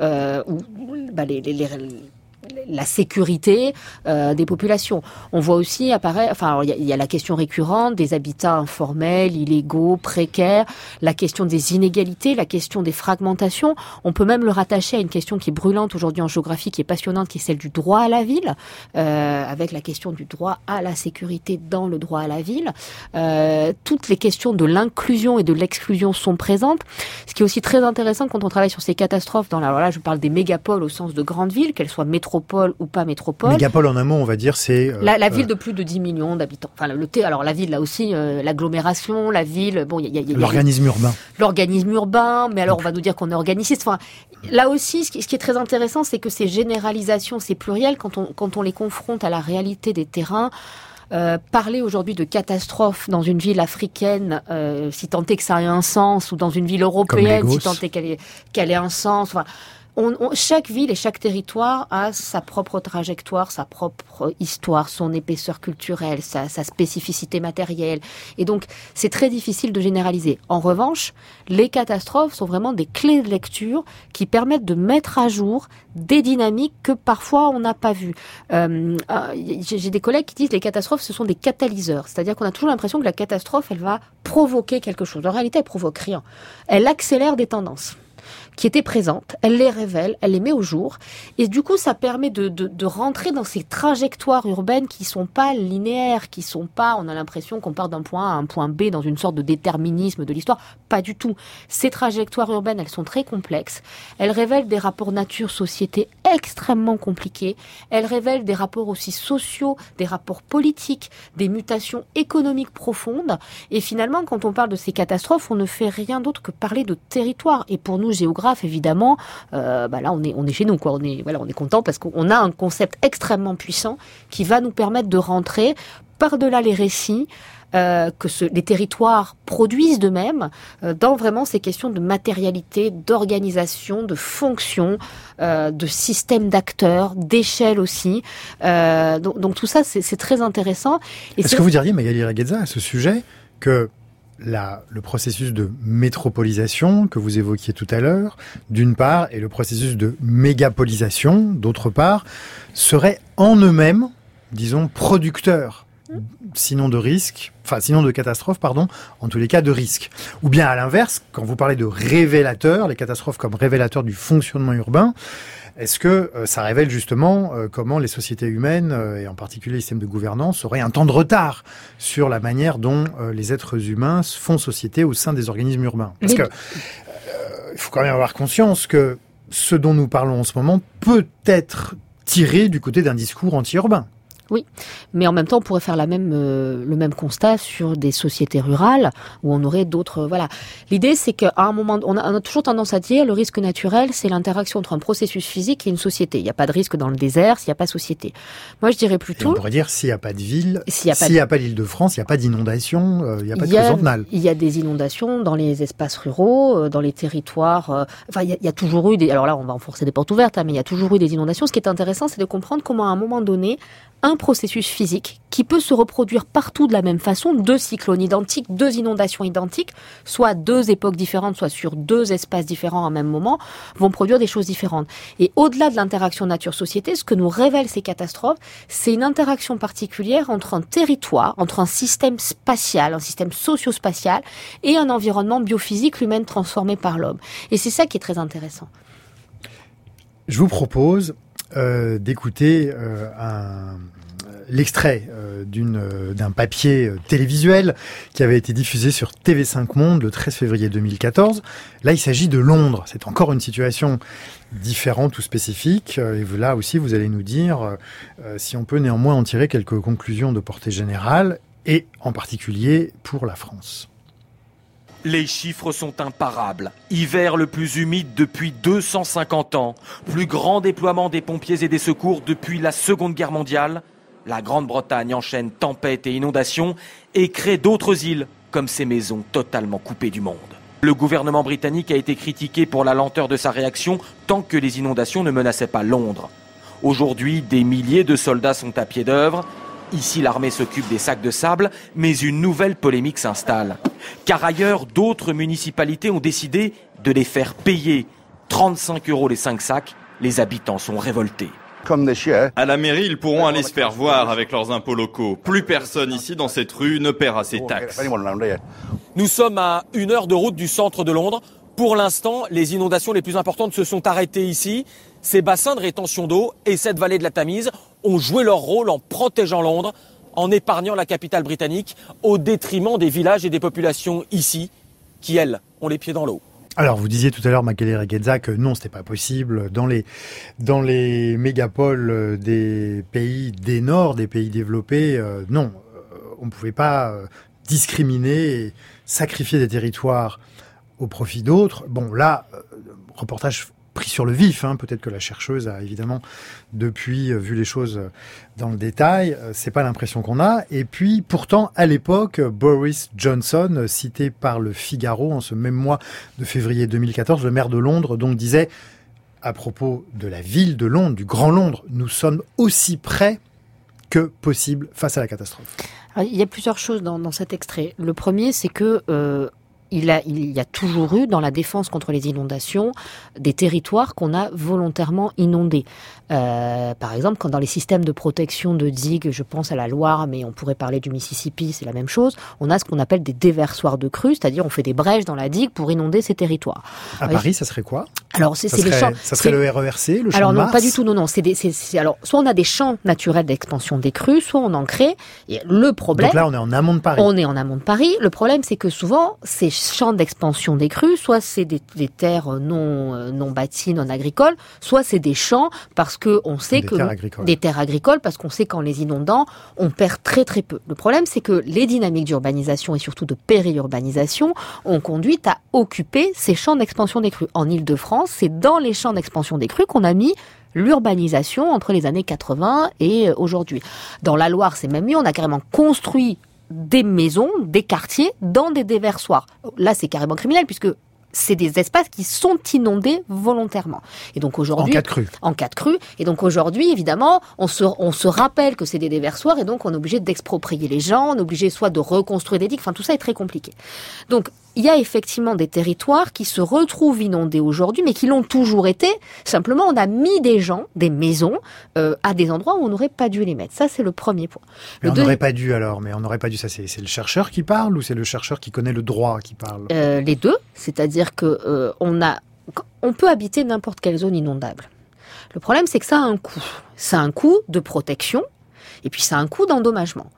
la sécurité des populations. On voit aussi apparaître, il y a la question récurrente des habitats informels, illégaux, précaires, la question des inégalités, la question des fragmentations. On peut même le rattacher à une question qui est brûlante aujourd'hui en géographie, qui est passionnante, qui est celle du droit à la ville, avec la question du droit à la sécurité dans le droit à la ville. Toutes les questions de l'inclusion et de l'exclusion sont présentes. Ce qui est aussi très intéressant quand on travaille sur ces catastrophes, alors là je parle des mégapoles au sens de grandes villes, qu'elles soient métropoles ou pas métropole. Mégapole en un mot, on va dire, c'est... la ville de plus de 10 millions d'habitants. Alors la ville, là aussi, l'agglomération, la ville... L'organisme urbain. L'organisme urbain, mais alors on va nous dire qu'on est organiciste. Là aussi, ce qui est très intéressant, c'est que ces généralisations, ces pluriels, quand on les confronte à la réalité des terrains, parler aujourd'hui de catastrophe dans une ville africaine, si tant est que ça ait un sens, ou dans une ville européenne, si tant est qu'elle ait un sens... chaque ville et chaque territoire a sa propre trajectoire, sa propre histoire, son épaisseur culturelle, sa spécificité matérielle. Et donc, c'est très difficile de généraliser. En revanche, les catastrophes sont vraiment des clés de lecture qui permettent de mettre à jour des dynamiques que parfois on n'a pas vues. J'ai des collègues qui disent que les catastrophes, ce sont des catalyseurs. C'est-à-dire qu'on a toujours l'impression que la catastrophe, elle va provoquer quelque chose. En réalité, elle provoque rien. Elle accélère des tendances qui étaient présentes, elle les révèle, elle les met au jour, et du coup ça permet de rentrer dans ces trajectoires urbaines qui sont pas linéaires, qui sont pas, on a l'impression qu'on part d'un point A à un point B dans une sorte de déterminisme de l'histoire, pas du tout. Ces trajectoires urbaines, elles sont très complexes, elles révèlent des rapports nature-société extrêmement compliqués, elles révèlent des rapports aussi sociaux, des rapports politiques, des mutations économiques profondes, et finalement quand on parle de ces catastrophes, on ne fait rien d'autre que parler de territoire, et pour nous géographe, évidemment, là, on est chez nous, quoi. On est content parce qu'on a un concept extrêmement puissant qui va nous permettre de rentrer par-delà les récits les territoires produisent d'eux-mêmes dans vraiment ces questions de matérialité, d'organisation, de fonction, de système d'acteurs, d'échelle aussi. Donc tout ça, c'est très intéressant. Est-ce que vous diriez, Magali Regueza, à ce sujet, que le processus de métropolisation que vous évoquiez tout à l'heure, d'une part, et le processus de mégapolisation, d'autre part, seraient en eux-mêmes, disons, producteurs, sinon de catastrophes, en tous les cas de risques. Ou bien à l'inverse, quand vous parlez de révélateurs, les catastrophes comme révélateurs du fonctionnement urbain, est-ce que ça révèle justement comment les sociétés humaines, et en particulier les systèmes de gouvernance, auraient un temps de retard sur la manière dont les êtres humains font société au sein des organismes urbains? Parce que il faut quand même avoir conscience que ce dont nous parlons en ce moment peut être tiré du côté d'un discours anti-urbain. Oui, mais en même temps, on pourrait faire le même constat sur des sociétés rurales où on aurait d'autres. Voilà. L'idée, c'est qu'à un moment, on a toujours tendance à dire le risque naturel, c'est l'interaction entre un processus physique et une société. Il n'y a pas de risque dans le désert s'il n'y a pas société. Moi, je dirais plutôt. Et on pourrait dire s'il n'y a pas de ville, s'il n'y a pas l'Île-de-France, il n'y a pas d'inondation, il n'y a pas de crue zonale. Il y a des inondations dans les espaces ruraux, dans les territoires. Il y a toujours eu des. Alors là, on va enfoncer des portes ouvertes, mais il y a toujours eu des inondations. Ce qui est intéressant, c'est de comprendre comment, à un moment donné, un processus physique qui peut se reproduire partout de la même façon, 2 cyclones identiques, 2 inondations identiques, soit 2 époques différentes, soit sur 2 espaces différents à un même moment, vont produire des choses différentes. Et au-delà de l'interaction nature-société, ce que nous révèlent ces catastrophes, c'est une interaction particulière entre un territoire, entre un système spatial, un système socio-spatial et un environnement biophysique, l'humain transformé par l'homme. Et c'est ça qui est très intéressant. Je vous propose d'écouter l'extrait d'un papier télévisuel qui avait été diffusé sur TV5 Monde le 13 février 2014. Là, il s'agit de Londres. C'est encore une situation différente ou spécifique. Et là aussi, vous allez nous dire si on peut néanmoins en tirer quelques conclusions de portée générale et en particulier pour la France. Les chiffres sont imparables. Hiver le plus humide depuis 250 ans. Plus grand déploiement des pompiers et des secours depuis la Seconde Guerre mondiale. La Grande-Bretagne enchaîne tempêtes et inondations et crée d'autres îles, comme ces maisons totalement coupées du monde. Le gouvernement britannique a été critiqué pour la lenteur de sa réaction tant que les inondations ne menaçaient pas Londres. Aujourd'hui, des milliers de soldats sont à pied d'œuvre. Ici, l'armée s'occupe des sacs de sable, mais une nouvelle polémique s'installe. Car ailleurs, d'autres municipalités ont décidé de les faire payer. 35 € les 5 sacs, les habitants sont révoltés. À la mairie, ils pourront aller se faire voir avec leurs impôts locaux. Plus personne ici dans cette rue ne paiera ses taxes. Nous sommes à 1 heure de route du centre de Londres. Pour l'instant, les inondations les plus importantes se sont arrêtées ici. Ces bassins de rétention d'eau et cette vallée de la Tamise ont joué leur rôle en protégeant Londres, en épargnant la capitale britannique, au détriment des villages et des populations ici, qui, elles, ont les pieds dans l'eau. Alors, vous disiez tout à l'heure, Magali Regueza, que non, c'était pas possible. Dans les mégapoles des pays des Nord, des pays développés, non, on pouvait pas discriminer et sacrifier des territoires au profit d'autres. Bon, là, reportage pris sur le vif, peut-être que la chercheuse a évidemment depuis vu les choses dans le détail, c'est pas l'impression qu'on a. Et puis pourtant à l'époque, Boris Johnson, cité par le Figaro en ce même mois de février 2014, le maire de Londres, donc disait à propos de la ville de Londres, du Grand Londres, nous sommes aussi près que possible face à la catastrophe. Alors, il y a plusieurs choses dans cet extrait. Le premier, c'est que il y a toujours eu, dans la défense contre les inondations, des territoires qu'on a volontairement inondés. Par exemple, quand dans les systèmes de protection de digues, je pense à la Loire, mais on pourrait parler du Mississippi, c'est la même chose, on a ce qu'on appelle des déversoirs de crues, c'est-à-dire on fait des brèches dans la digue pour inonder ces territoires. À Paris, ça serait quoi ? Alors ça serait le RERC, le champ alors de non, Mars. pas du tout. Non. Alors soit on a des champs naturels d'expansion des crues, soit on en crée. Et le problème. Donc là, on est en amont de Paris. On est en amont de Paris. Le problème, c'est que souvent, ces champs d'expansion des crues, soit c'est des terres non bâties, non agricoles, soit c'est des champs parce que on sait des terres agricoles parce qu'on sait qu'en les inondant, on perd très très peu. Le problème, c'est que les dynamiques d'urbanisation et surtout de périurbanisation ont conduit à occuper ces champs d'expansion des crues. En Île-de-France, c'est dans les champs d'expansion des crues qu'on a mis l'urbanisation entre les années 80 et aujourd'hui. Dans la Loire, c'est même mieux, on a carrément construit des maisons, des quartiers dans des déversoirs. Là, c'est carrément criminel puisque c'est des espaces qui sont inondés volontairement. Et donc aujourd'hui, en cas de crue. Et donc aujourd'hui, évidemment, on se rappelle que c'est des déversoirs et donc on est obligé d'exproprier les gens, on est obligé soit de reconstruire des digues. Enfin, tout ça est très compliqué. Donc, il y a effectivement des territoires qui se retrouvent inondés aujourd'hui, mais qui l'ont toujours été. Simplement, on a mis des gens, des maisons, à des endroits où on n'aurait pas dû les mettre. Ça, c'est le premier point. Mais on n'aurait pas dû alors. Mais on n'aurait pas dû. Ça, c'est le chercheur qui parle ou c'est le chercheur qui connaît le droit qui parle? Les deux. C'est-à-dire que on peut habiter n'importe quelle zone inondable. Le problème, c'est que ça a un coût. Ça a un coût de protection et puis ça a un coût d'endommagement.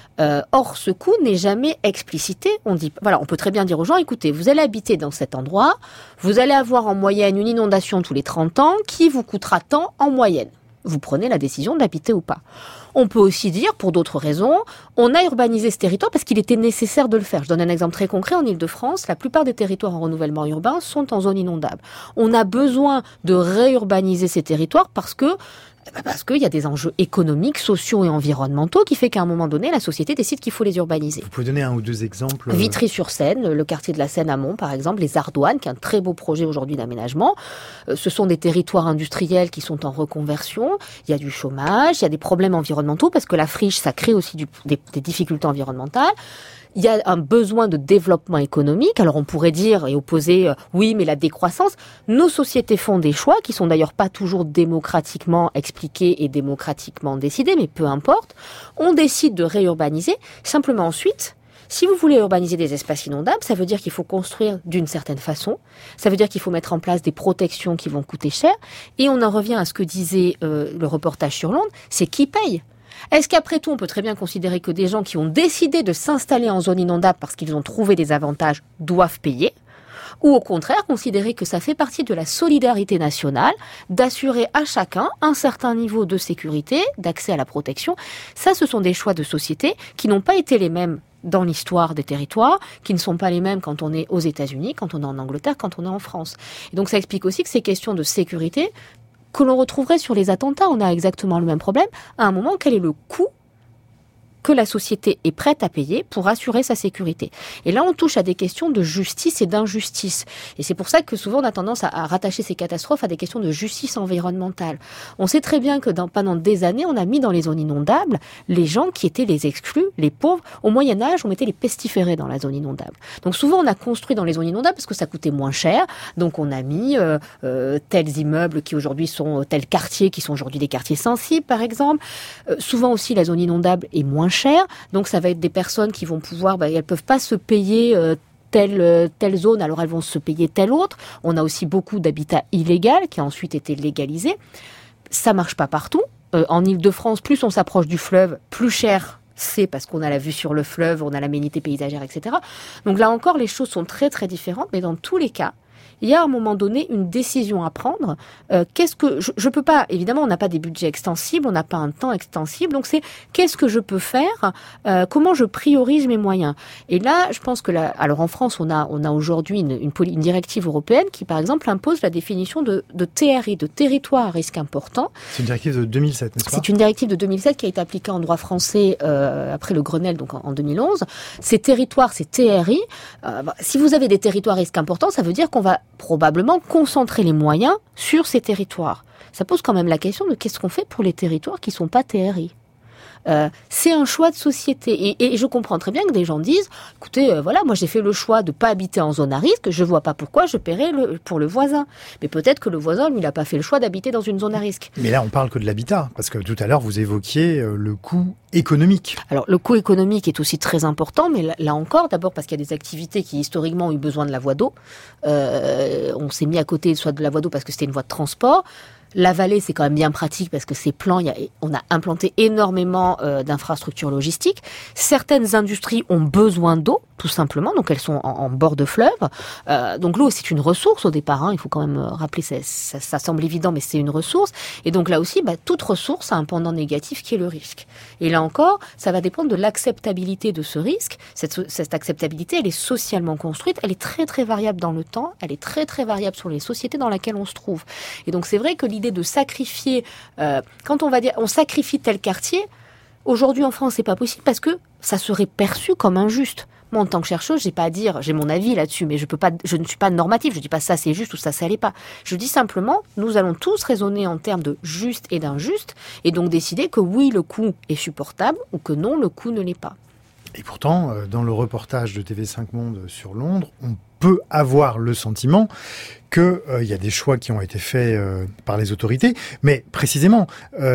Or, ce coût n'est jamais explicité. On peut très bien dire aux gens, écoutez, vous allez habiter dans cet endroit, vous allez avoir en moyenne une inondation tous les 30 ans qui vous coûtera tant en moyenne. Vous prenez la décision d'habiter ou pas. On peut aussi dire, pour d'autres raisons, on a urbanisé ce territoire parce qu'il était nécessaire de le faire. Je donne un exemple très concret. En Île-de-France, la plupart des territoires en renouvellement urbain sont en zone inondable. On a besoin de réurbaniser ces territoires parce qu'il y a des enjeux économiques, sociaux et environnementaux qui fait qu'à un moment donné, la société décide qu'il faut les urbaniser. Vous pouvez donner un ou deux exemples? Vitry-sur-Seine, le quartier de la Seine-Amont, par exemple, les Ardoines, qui est un très beau projet aujourd'hui d'aménagement. Ce sont des territoires industriels qui sont en reconversion. Il y a du chômage, il y a des problèmes environnementaux parce que la friche, ça crée aussi des difficultés environnementales. Il y a un besoin de développement économique. Alors on pourrait dire et opposer, oui, mais la décroissance. Nos sociétés font des choix qui sont d'ailleurs pas toujours démocratiquement expliqués et démocratiquement décidés, mais peu importe. On décide de réurbaniser. Simplement ensuite, si vous voulez urbaniser des espaces inondables, ça veut dire qu'il faut construire d'une certaine façon. Ça veut dire qu'il faut mettre en place des protections qui vont coûter cher. Et on en revient à ce que disait le reportage sur Londres, c'est qui paye. Est-ce qu'après tout, on peut très bien considérer que des gens qui ont décidé de s'installer en zone inondable parce qu'ils ont trouvé des avantages doivent payer? Ou au contraire, considérer que ça fait partie de la solidarité nationale d'assurer à chacun un certain niveau de sécurité, d'accès à la protection? Ça, ce sont des choix de société qui n'ont pas été les mêmes dans l'histoire des territoires, qui ne sont pas les mêmes quand on est aux États-Unis, quand on est en Angleterre, quand on est en France. Et donc ça explique aussi que ces questions de sécurité que l'on retrouverait sur les attentats, on a exactement le même problème. À un moment, quel est le coût que la société est prête à payer pour assurer sa sécurité? Et là, on touche à des questions de justice et d'injustice. Et c'est pour ça que souvent, on a tendance à rattacher ces catastrophes à des questions de justice environnementale. On sait très bien que pendant des années, on a mis dans les zones inondables les gens qui étaient les exclus, les pauvres. Au Moyen-Âge, on mettait les pestiférés dans la zone inondable. Donc souvent, on a construit dans les zones inondables parce que ça coûtait moins cher. Donc on a mis tels immeubles qui aujourd'hui sont tels quartiers qui sont aujourd'hui des quartiers sensibles, par exemple. Souvent aussi, la zone inondable est moins cher, donc ça va être des personnes qui vont pouvoir, elles peuvent pas se payer telle zone, alors elles vont se payer telle autre. On a aussi beaucoup d'habitat illégal qui a ensuite été légalisé. Ça marche pas partout. En Île-de-France, plus on s'approche du fleuve, plus cher c'est parce qu'on a la vue sur le fleuve, on a l'aménité paysagère, etc. Donc là encore, les choses sont très très différentes, mais dans tous les cas, il y a à un moment donné une décision à prendre. Je peux pas, évidemment, on n'a pas des budgets extensibles, on n'a pas un temps extensible, donc c'est qu'est-ce que je peux faire, comment je priorise mes moyens. Et là, je pense que alors en France, on a aujourd'hui une directive européenne qui, par exemple, impose la définition de TRI, de territoire à risque important. C'est une directive de 2007, n'est-ce pas? C'est une directive de 2007 qui a été appliquée en droit français après le Grenelle, donc en 2011. Ces territoires, ces TRI, si vous avez des territoires à risque important, ça veut dire qu'on va probablement concentrer les moyens sur ces territoires. Ça pose quand même la question de qu'est-ce qu'on fait pour les territoires qui sont pas TRI. C'est un choix de société. Et je comprends très bien que des gens disent, écoutez, voilà, moi j'ai fait le choix de pas habiter en zone à risque, je vois pas pourquoi je paierais pour le voisin. Mais peut-être que le voisin, lui, n'a pas fait le choix d'habiter dans une zone à risque. Mais là, on parle que de l'habitat, parce que tout à l'heure, vous évoquiez le coût économique. Alors, le coût économique est aussi très important, mais là encore, d'abord parce qu'il y a des activités qui historiquement ont eu besoin de la voie d'eau. On s'est mis à côté soit de la voie d'eau parce que c'était une voie de transport. La vallée, c'est quand même bien pratique parce que c'est plan. On a implanté énormément d'infrastructures logistiques. Certaines industries ont besoin d'eau, tout simplement, donc elles sont en bord de fleuve. Donc l'eau, c'est une ressource au départ. Il faut quand même rappeler, ça semble évident, mais c'est une ressource. Et donc là aussi, toute ressource a un pendant négatif qui est le risque. Et là encore, ça va dépendre de l'acceptabilité de ce risque. Cette acceptabilité, elle est socialement construite. Elle est très très variable dans le temps. Elle est très très variable sur les sociétés dans lesquelles on se trouve. Et donc c'est vrai que l'idée de sacrifier, quand on va dire on sacrifie tel quartier, aujourd'hui en France c'est pas possible parce que ça serait perçu comme injuste. Moi en tant que chercheuse, j'ai pas à dire, j'ai mon avis là-dessus, mais je ne suis pas normative, je dis pas ça c'est juste ou ça l'est pas. Je dis simplement, nous allons tous raisonner en termes de juste et d'injuste, et donc décider que oui le coût est supportable ou que non le coût ne l'est pas. Et pourtant, dans le reportage de TV5 Monde sur Londres, on peut avoir le sentiment qu'il y a des choix qui ont été faits par les autorités. Mais précisément,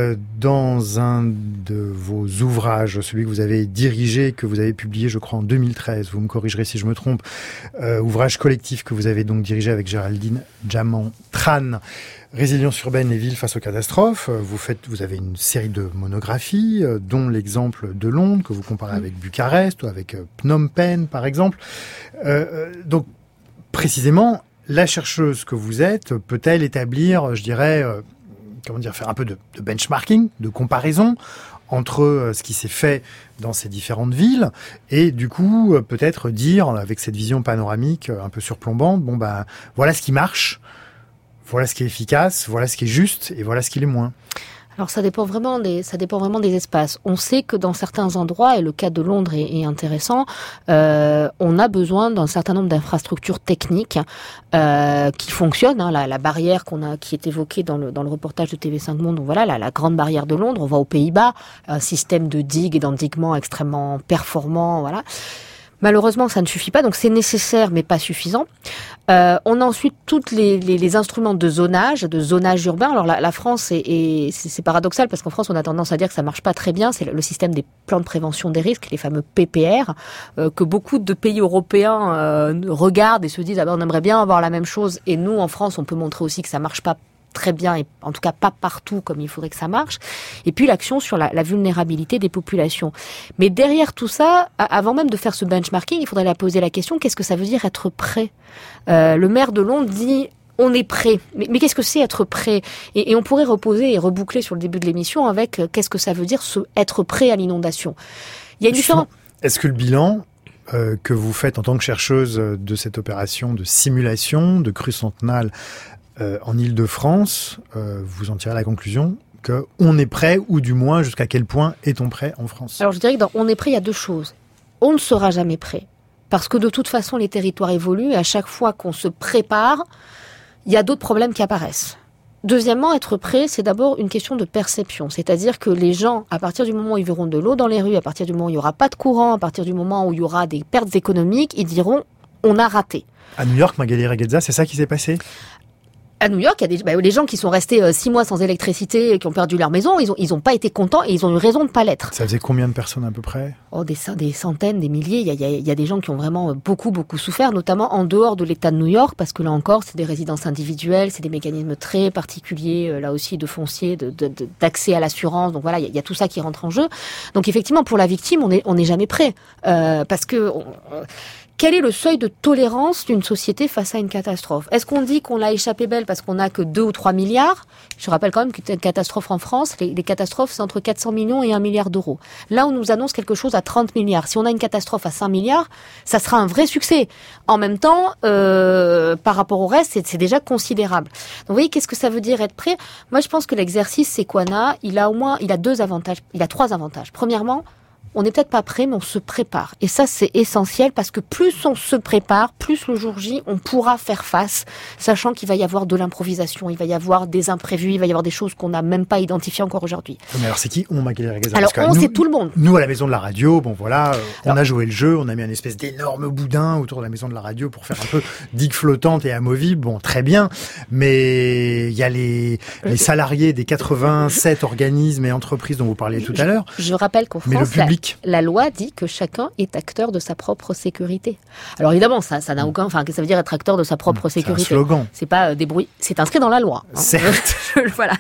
dans un de vos ouvrages, celui que vous avez dirigé, que vous avez publié, je crois, en 2013, vous me corrigerez si je me trompe, ouvrage collectif que vous avez donc dirigé avec Géraldine Diamant-Tran, Résilience urbaine, les villes face aux catastrophes. Vous avez une série de monographies, dont l'exemple de Londres, que vous comparez avec Bucarest ou avec Phnom Penh, par exemple. Donc, précisément, la chercheuse que vous êtes peut-elle établir, je dirais, faire un peu de benchmarking, de comparaison entre ce qui s'est fait dans ces différentes villes et du coup peut-être dire, avec cette vision panoramique un peu surplombante, voilà ce qui marche, voilà ce qui est efficace, voilà ce qui est juste et voilà ce qui l'est moins. Alors ça dépend vraiment des espaces. On sait que dans certains endroits, et le cas de Londres est intéressant, on a besoin d'un certain nombre d'infrastructures techniques qui fonctionnent. La barrière qui est évoquée dans le reportage de TV5 Monde, donc voilà, la grande barrière de Londres. On va aux Pays-Bas, un système de digues et d'endiguement extrêmement performant, voilà. Malheureusement, ça ne suffit pas, donc c'est nécessaire mais pas suffisant. On a ensuite toutes les instruments de zonage urbain. Alors la France, c'est paradoxal parce qu'en France, on a tendance à dire que ça marche pas très bien. C'est le système des plans de prévention des risques, les fameux PPR, que beaucoup de pays européens regardent et se disent on aimerait bien avoir la même chose. Et nous, en France, on peut montrer aussi que ça marche pas très bien et en tout cas pas partout comme il faudrait que ça marche. Et puis l'action sur la vulnérabilité des populations. Mais derrière tout ça, avant même de faire ce benchmarking, il faudrait poser la question, qu'est-ce que ça veut dire être prêt ? Le maire de Londres dit on est prêt. Mais qu'est-ce que c'est être prêt ? Et on pourrait reposer et reboucler sur le début de l'émission avec qu'est-ce que ça veut dire être prêt à l'inondation. Il y a une différence. Est-ce que le bilan que vous faites en tant que chercheuse de cette opération de simulation de crue centenale en Île-de-France, vous en tirez la conclusion qu'on est prêt, ou du moins jusqu'à quel point est-on prêt en France ? Alors je dirais que dans on est prêt, il y a deux choses. On ne sera jamais prêt. Parce que de toute façon, les territoires évoluent et à chaque fois qu'on se prépare, il y a d'autres problèmes qui apparaissent. Deuxièmement, être prêt, c'est d'abord une question de perception. C'est-à-dire que les gens, à partir du moment où ils verront de l'eau dans les rues, à partir du moment où il n'y aura pas de courant, à partir du moment où il y aura des pertes économiques, ils diront on a raté. À New York, Magali Ragezza, c'est ça qui s'est passé ? À New York, il y a des gens qui sont restés 6 mois sans électricité, qui ont perdu leur maison, ils ont pas été contents et ils ont eu raison de pas l'être. Ça faisait combien de personnes à peu près ? Des centaines, des milliers. Il y a des gens qui ont vraiment beaucoup souffert, notamment en dehors de l'État de New York, parce que là encore, c'est des résidences individuelles, c'est des mécanismes très particuliers, là aussi de foncier, d'accès à l'assurance. Donc voilà, il y a tout ça qui rentre en jeu. Donc effectivement, pour la victime, on n'est jamais prêt, parce que quel est le seuil de tolérance d'une société face à une catastrophe ? Est-ce qu'on dit qu'on l'a échappé belle parce qu'on n'a que 2 ou 3 milliards ? Je rappelle quand même qu'une catastrophe en France, les catastrophes, c'est entre 400 millions et 1 milliard d'euros. Là, on nous annonce quelque chose à 30 milliards. Si on a une catastrophe à 5 milliards, ça sera un vrai succès. En même temps, par rapport au reste, c'est déjà considérable. Donc, vous voyez, qu'est-ce que ça veut dire être prêt ? Moi, je pense que l'exercice Sequana, il a 3 avantages. Premièrement, on n'est peut-être pas prêt, mais on se prépare. Et ça, c'est essentiel parce que plus on se prépare, plus le jour J, on pourra faire face, sachant qu'il va y avoir de l'improvisation, il va y avoir des imprévus, il va y avoir des choses qu'on n'a même pas identifiées encore aujourd'hui. Mais alors, c'est qui on, Magali Régazin? Alors, on, c'est tout le monde. Nous, à la maison de la radio, on a joué le jeu, on a mis un espèce d'énorme boudin autour de la maison de la radio pour faire un peu digue flottante et amovible. Bon, très bien. Mais il y a les salariés des 87 organismes et entreprises dont vous parliez tout à l'heure. Je rappelle qu'en France, la loi dit que chacun est acteur de sa propre sécurité. Alors évidemment, ça n'a aucun, enfin, que ça veut dire être acteur de sa propre sécurité. C'est un slogan. C'est pas c'est inscrit dans la loi. Hein. Certes. Voilà.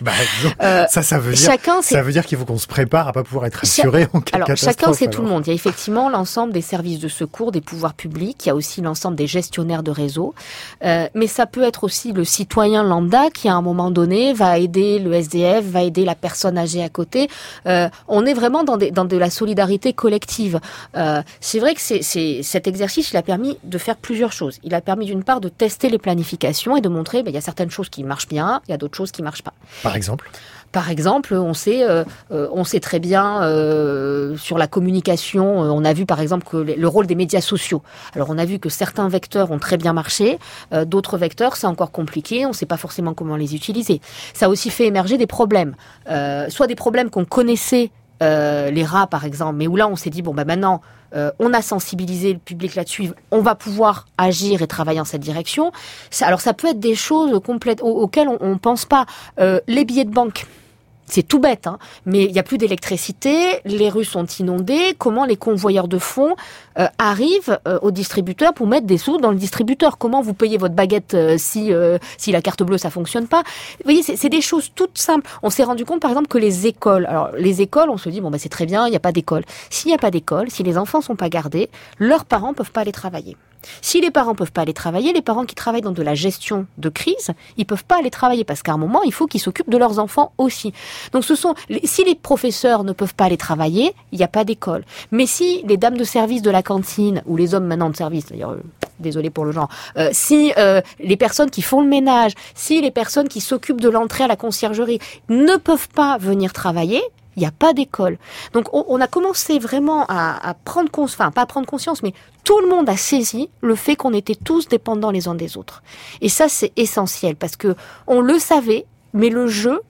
Ça veut dire. Ça veut dire qu'il faut qu'on se prépare à pas pouvoir être assuré en cas de catastrophe. Chacun, c'est tout le monde. Il y a effectivement l'ensemble des services de secours, des pouvoirs publics. Il y a aussi l'ensemble des gestionnaires de réseau. Mais ça peut être aussi le citoyen lambda qui, à un moment donné, va aider le SDF, va aider la personne âgée à côté. On est vraiment dans de la solidarité collective. C'est vrai que cet exercice, il a permis de faire plusieurs choses. Il a permis d'une part de tester les planifications et de montrer, il y a certaines choses qui marchent bien, il y a d'autres choses qui marchent pas. Par exemple, on sait très bien sur la communication, on a vu par exemple que le rôle des médias sociaux. Alors on a vu que certains vecteurs ont très bien marché, d'autres vecteurs c'est encore compliqué, on ne sait pas forcément comment les utiliser. Ça a aussi fait émerger des problèmes, soit des problèmes qu'on connaissait, les rats par exemple, mais où là on s'est dit maintenant on a sensibilisé le public là-dessus, on va pouvoir agir et travailler dans cette direction. Alors ça peut être des choses complètes auxquelles on pense pas. Les billets de banque. C'est tout bête, mais il n'y a plus d'électricité, les rues sont inondées, comment les convoyeurs de fonds arrivent aux distributeurs pour mettre des sous dans le distributeur? Comment vous payez votre baguette si la carte bleue ça fonctionne pas? Vous voyez, c'est des choses toutes simples. On s'est rendu compte par exemple que les écoles, on se dit c'est très bien, il n'y a pas d'école. S'il n'y a pas d'école, si les enfants sont pas gardés, leurs parents peuvent pas aller travailler. Si les parents peuvent pas aller travailler, les parents qui travaillent dans de la gestion de crise, ils peuvent pas aller travailler parce qu'à un moment, il faut qu'ils s'occupent de leurs enfants aussi. Donc si les professeurs ne peuvent pas aller travailler, il n'y a pas d'école. Mais si les dames de service de la cantine, ou les hommes maintenant de service, d'ailleurs, désolé pour le genre, si les personnes qui font le ménage, si les personnes qui s'occupent de l'entrée à la conciergerie ne peuvent pas venir travailler, il n'y a pas d'école. Donc on a commencé vraiment à prendre conscience, enfin pas à prendre conscience, mais tout le monde a saisi le fait qu'on était tous dépendants les uns des autres. Et ça c'est essentiel parce que on le savait, mais le jeu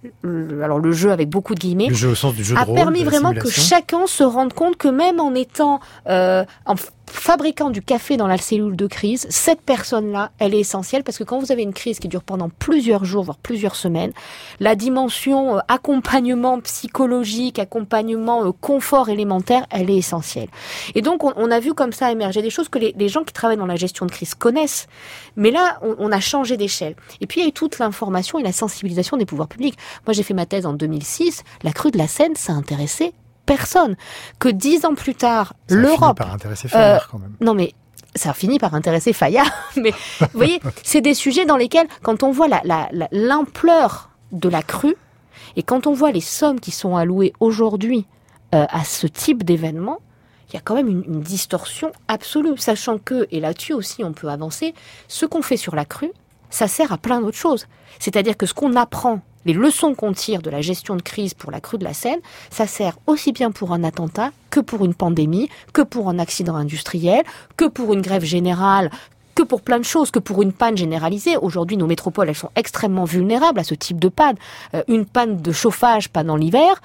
avec beaucoup de guillemets, le jeu au sens du jeu de a rôle, permis vraiment que chacun se rende compte que même en étant en fabriquant du café dans la cellule de crise, cette personne-là, elle est essentielle parce que quand vous avez une crise qui dure pendant plusieurs jours, voire plusieurs semaines, la dimension accompagnement psychologique, accompagnement confort élémentaire, elle est essentielle. Et donc, on a vu comme ça émerger des choses que les gens qui travaillent dans la gestion de crise connaissent. Mais là, on a changé d'échelle. Et puis, il y a eu toute l'information et la sensibilisation des pouvoirs publics. Moi, j'ai fait ma thèse en 2006. La crue de la Seine, ça a intéressé personne. Que 10 ans plus tard, l'Europe... Ça a fini par intéresser Fayard, quand même. Non, mais ça a fini par intéresser Fayard. Mais vous voyez, c'est des sujets dans lesquels, quand on voit l'ampleur de la crue, et quand on voit les sommes qui sont allouées aujourd'hui à ce type d'événement, il y a quand même une distorsion absolue. Sachant que, et là-dessus aussi on peut avancer, ce qu'on fait sur la crue, ça sert à plein d'autres choses. C'est-à-dire que ce qu'on apprend, les leçons qu'on tire de la gestion de crise pour la crue de la Seine, ça sert aussi bien pour un attentat que pour une pandémie, que pour un accident industriel, que pour une grève générale, que pour plein de choses, que pour une panne généralisée. Aujourd'hui, nos métropoles, elles sont extrêmement vulnérables à ce type de panne. Une panne de chauffage pendant l'hiver,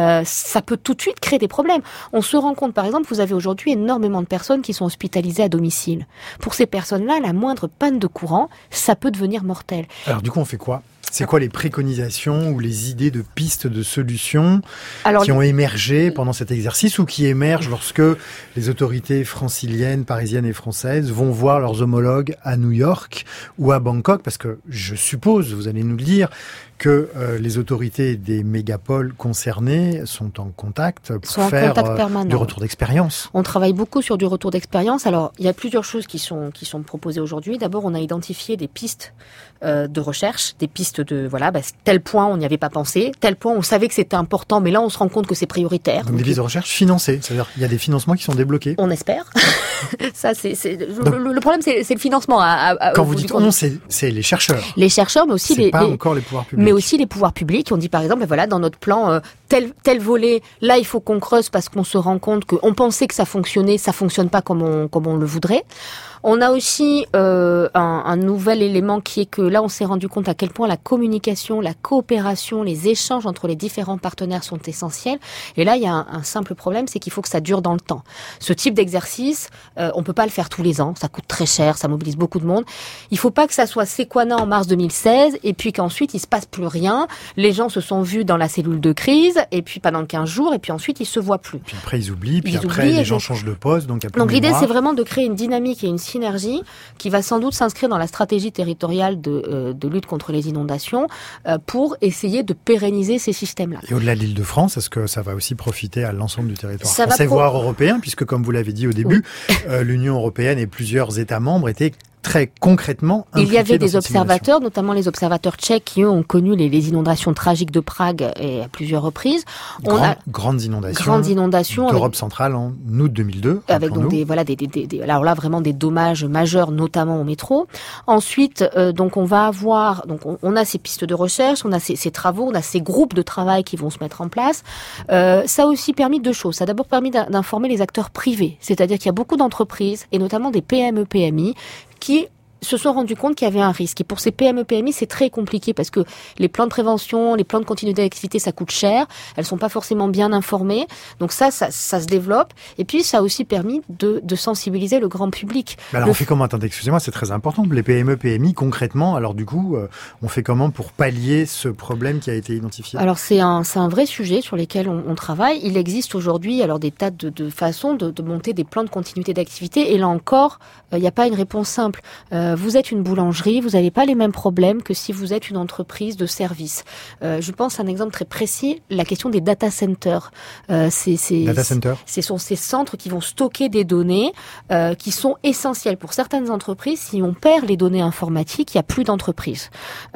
ça peut tout de suite créer des problèmes. On se rend compte, par exemple, vous avez aujourd'hui énormément de personnes qui sont hospitalisées à domicile. Pour ces personnes-là, la moindre panne de courant, ça peut devenir mortel. Alors du coup, on fait quoi ? C'est quoi les préconisations ou les idées de pistes de solutions qui ont émergé pendant cet exercice ou qui émergent lorsque les autorités franciliennes, parisiennes et françaises vont voir leurs homologues à New York ou à Bangkok? Parce que je suppose, vous allez nous le dire, que les autorités des mégapoles concernées sont en contact pour faire du retour d'expérience. On travaille beaucoup sur du retour d'expérience. Alors, il y a plusieurs choses qui sont proposées aujourd'hui. D'abord, on a identifié des pistes de recherche, des pistes de tel point on n'y avait pas pensé, tel point on savait que c'était important, mais là on se rend compte que c'est prioritaire. Donc des pistes de recherche financées, c'est-à-dire qu'il y a des financements qui sont débloqués. On espère. Ça, le problème, c'est le financement. Quand vous dites on, c'est les chercheurs. Les chercheurs, mais aussi pas encore les pouvoirs publics. Mais aussi les pouvoirs publics. On dit par exemple, voilà, dans notre plan, tel volet, là il faut qu'on creuse parce qu'on se rend compte qu'on pensait que ça fonctionne pas comme on le voudrait. On a aussi un nouvel élément qui est que là, on s'est rendu compte à quel point la communication, la coopération, les échanges entre les différents partenaires sont essentiels. Et là, il y a un simple problème, c'est qu'il faut que ça dure dans le temps. Ce type d'exercice, on peut pas le faire tous les ans, ça coûte très cher, ça mobilise beaucoup de monde. Il faut pas que ça soit Sequana en mars 2016 et puis qu'ensuite il se passe plus rien. Les gens se sont vus dans la cellule de crise et puis pendant 15 jours et puis ensuite ils se voient plus. Puis après ils oublient, puis après les gens changent de poste, donc il y a plus de Donc l'idée mémoire. c'est vraiment de créer une dynamique et une synergie qui va sans doute s'inscrire dans la stratégie territoriale de lutte contre les inondations pour essayer de pérenniser ces systèmes-là. Et au-delà de l'Île-de-France, est-ce que ça va aussi profiter à l'ensemble du territoire français, voire européen, puisque comme vous l'avez dit au début, l'Union européenne et plusieurs États membres étaient très concrètement impliqués. Il y avait des observateurs, simulation. notamment les observateurs tchèques qui, eux, ont connu les inondations tragiques de Prague et à plusieurs reprises. Grandes inondations d'Europe centrale en août 2002. Avec donc alors là vraiment des dommages majeurs, notamment au métro. Ensuite, donc on va avoir, donc on a ces pistes de recherche, on a ces travaux, on a ces groupes de travail qui vont se mettre en place. Ça a aussi permis deux choses. Ça a d'abord permis d'informer les acteurs privés, c'est-à-dire qu'il y a beaucoup d'entreprises et notamment des PME, PMI qui se sont rendus compte qu'il y avait un risque. Et pour ces PME, PMI, c'est très compliqué parce que les plans de prévention, les plans de continuité d'activité, ça coûte cher. Elles sont pas forcément bien informées. Donc ça se développe. Et puis, ça a aussi permis de sensibiliser le grand public. Mais alors, on fait comment? Attendez, excusez-moi, c'est très important. Les PME, PMI, concrètement, alors du coup, on fait comment pour pallier ce problème qui a été identifié? Alors, c'est un vrai sujet sur lequel on travaille. Il existe aujourd'hui, alors, des tas de façons de monter des plans de continuité d'activité. Et là encore, il n'y a pas une réponse simple. Vous êtes une boulangerie, vous n'avez pas les mêmes problèmes que si vous êtes une entreprise de service. Je pense à un exemple très précis, la question des data centers. Data centers, ce sont ces centres qui vont stocker des données qui sont essentielles pour certaines entreprises. Si on perd les données informatiques, il n'y a plus d'entreprise.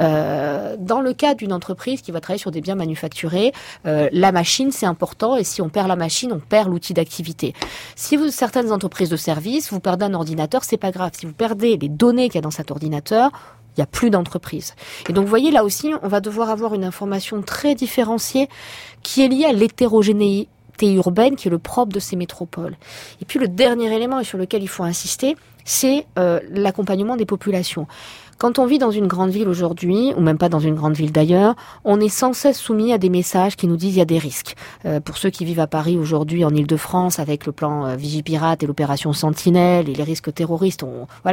Dans le cas d'une entreprise qui va travailler sur des biens manufacturés, la machine, c'est important. Et si on perd la machine, on perd l'outil d'activité. Si certaines entreprises de service, vous perdez un ordinateur, c'est pas grave. Si vous perdez les données qu'il y a dans cet ordinateur, il n'y a plus d'entreprise. Et donc, vous voyez, là aussi, on va devoir avoir une information très différenciée qui est liée à l'hétérogénéité urbaine, qui est le propre de ces métropoles. Et puis, le dernier élément et sur lequel il faut insister, c'est l'accompagnement des populations. Quand on vit dans une grande ville aujourd'hui, ou même pas dans une grande ville d'ailleurs, on est sans cesse soumis à des messages qui nous disent il y a des risques. Pour ceux qui vivent à Paris aujourd'hui, en Île-de-France, avec le plan Vigipirate et l'opération Sentinelle et les risques terroristes,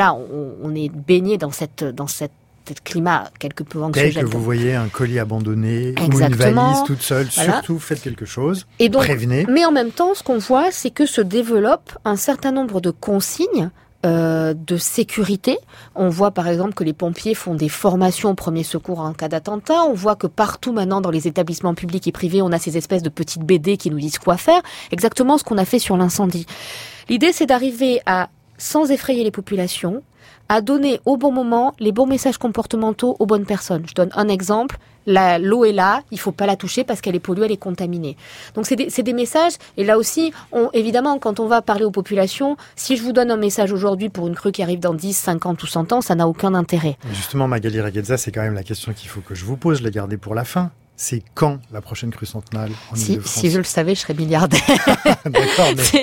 on est baigné dans cette climat quelque peu anxiogène. Dès que vous voyez un colis abandonné ou une valise toute seule, surtout faites quelque chose, et donc, prévenez. Mais en même temps, ce qu'on voit, c'est que se développe un certain nombre de consignes de sécurité. On voit par exemple que les pompiers font des formations au premier secours en cas d'attentat. On voit que partout maintenant dans les établissements publics et privés, on a ces espèces de petites BD qui nous disent quoi faire. Exactement ce qu'on a fait sur l'incendie. L'idée, c'est d'arriver à, sans effrayer les populations, à donner au bon moment les bons messages comportementaux aux bonnes personnes. Je donne un exemple. L'eau est là, il faut pas la toucher parce qu'elle est polluée, elle est contaminée. Donc c'est des messages, et là aussi, évidemment, quand on va parler aux populations, si je vous donne un message aujourd'hui pour une crue qui arrive dans 10, 50 ou 100 ans, ça n'a aucun intérêt. Justement, Magali Reguezza, c'est quand même la question qu'il faut que je vous pose, je l'ai gardée pour la fin. C'est quand la prochaine crue centenale en Île-de-France? Si je le savais, je serais milliardaire. D'accord, mais...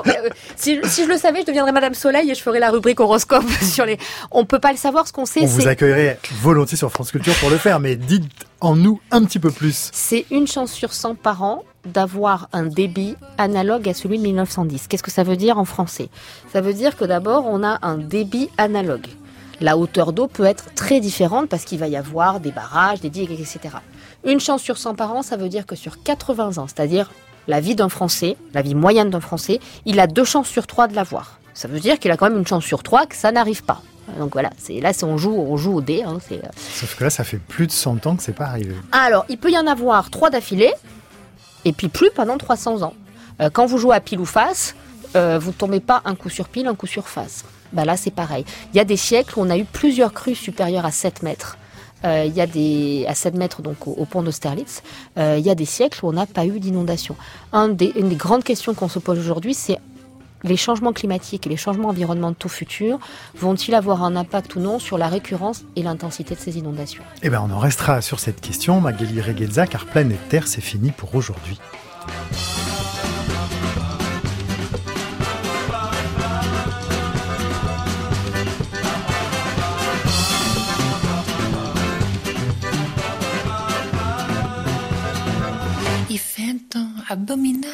si je le savais, je deviendrais Madame Soleil et je ferais la rubrique horoscope sur les... On peut pas le savoir, ce qu'on sait. On vous accueillerait volontiers sur France Culture pour le faire, mais dites-en-nous un petit peu plus. C'est une chance sur 100 par an d'avoir un débit analogue à celui de 1910. Qu'est-ce que ça veut dire en français? Ça veut dire que d'abord, on a un débit analogue. La hauteur d'eau peut être très différente parce qu'il va y avoir des barrages, des digues, etc. Une chance sur 100 par an, ça veut dire que sur 80 ans, c'est-à-dire la vie d'un Français, la vie moyenne d'un Français, il a 2 chances sur 3 de l'avoir. Ça veut dire qu'il a quand même une chance sur 3 que ça n'arrive pas. Donc voilà, on joue au dé. Sauf que là, ça fait plus de 100 ans que c'est pas arrivé. Alors, il peut y en avoir 3 d'affilée, et puis plus pendant 300 ans. Quand vous jouez à pile ou face, vous ne tombez pas un coup sur pile, un coup sur face. Là, c'est pareil. Il y a des siècles où on a eu plusieurs crues supérieures à 7 mètres. Il y a à 7 mètres donc au pont d'Austerlitz, il y a des siècles où on n'a pas eu d'inondation. Une des grandes questions qu'on se pose aujourd'hui, c'est les changements climatiques et les changements environnementaux futurs vont-ils avoir un impact ou non sur la récurrence et l'intensité de ces inondations ? Eh bien, on en restera sur cette question, Magali Regueza, car Planète Terre, c'est fini pour aujourd'hui. Il fait un temps abominable.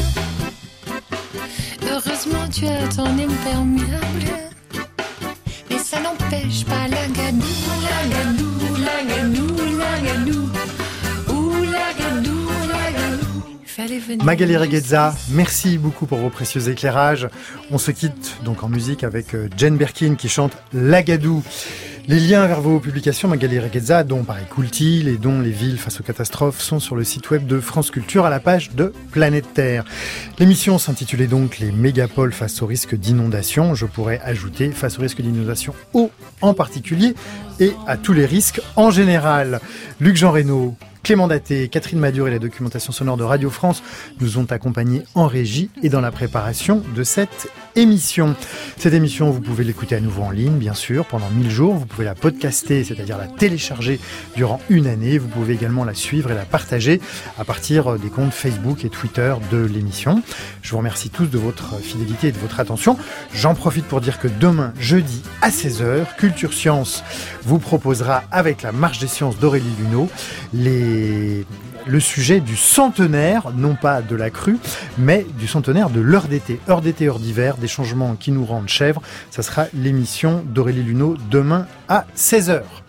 Heureusement tu as ton imperméable. Mais ça n'empêche pas la gadou, la gadou, la gadou, la gadou. Ouh la gadou, la gadou. Fallait venir. Magali Regueza, merci beaucoup pour vos précieux éclairages. On se quitte donc en musique avec Jane Birkin qui chante Lagadou. Les liens vers vos publications, Magali Regueza, dont Paris Coule-t-il et dont les villes face aux catastrophes, sont sur le site web de France Culture à la page de Planète Terre. L'émission s'intitulait donc Les mégapoles face au risque d'inondation. Je pourrais ajouter face au risque d'inondation eau en particulier et à tous les risques en général. Luc-Jean Reynaud, Clément Daté, Catherine Madur et la documentation sonore de Radio France nous ont accompagnés en régie et dans la préparation de cette émission. Cette émission, vous pouvez l'écouter à nouveau en ligne, bien sûr, pendant 1000 jours. Vous pouvez la podcaster, c'est-à-dire la télécharger durant une année. Vous pouvez également la suivre et la partager à partir des comptes Facebook et Twitter de l'émission. Je vous remercie tous de votre fidélité et de votre attention. J'en profite pour dire que demain, jeudi, à 16h, Culture Science vous proposera, avec la Marche des Sciences d'Aurélie Luneau, le sujet du centenaire, non pas de la crue, mais du centenaire de l'heure d'été. Heure d'été, heure d'hiver, des changements qui nous rendent chèvres. Ça sera l'émission d'Aurélie Luneau demain à 16h.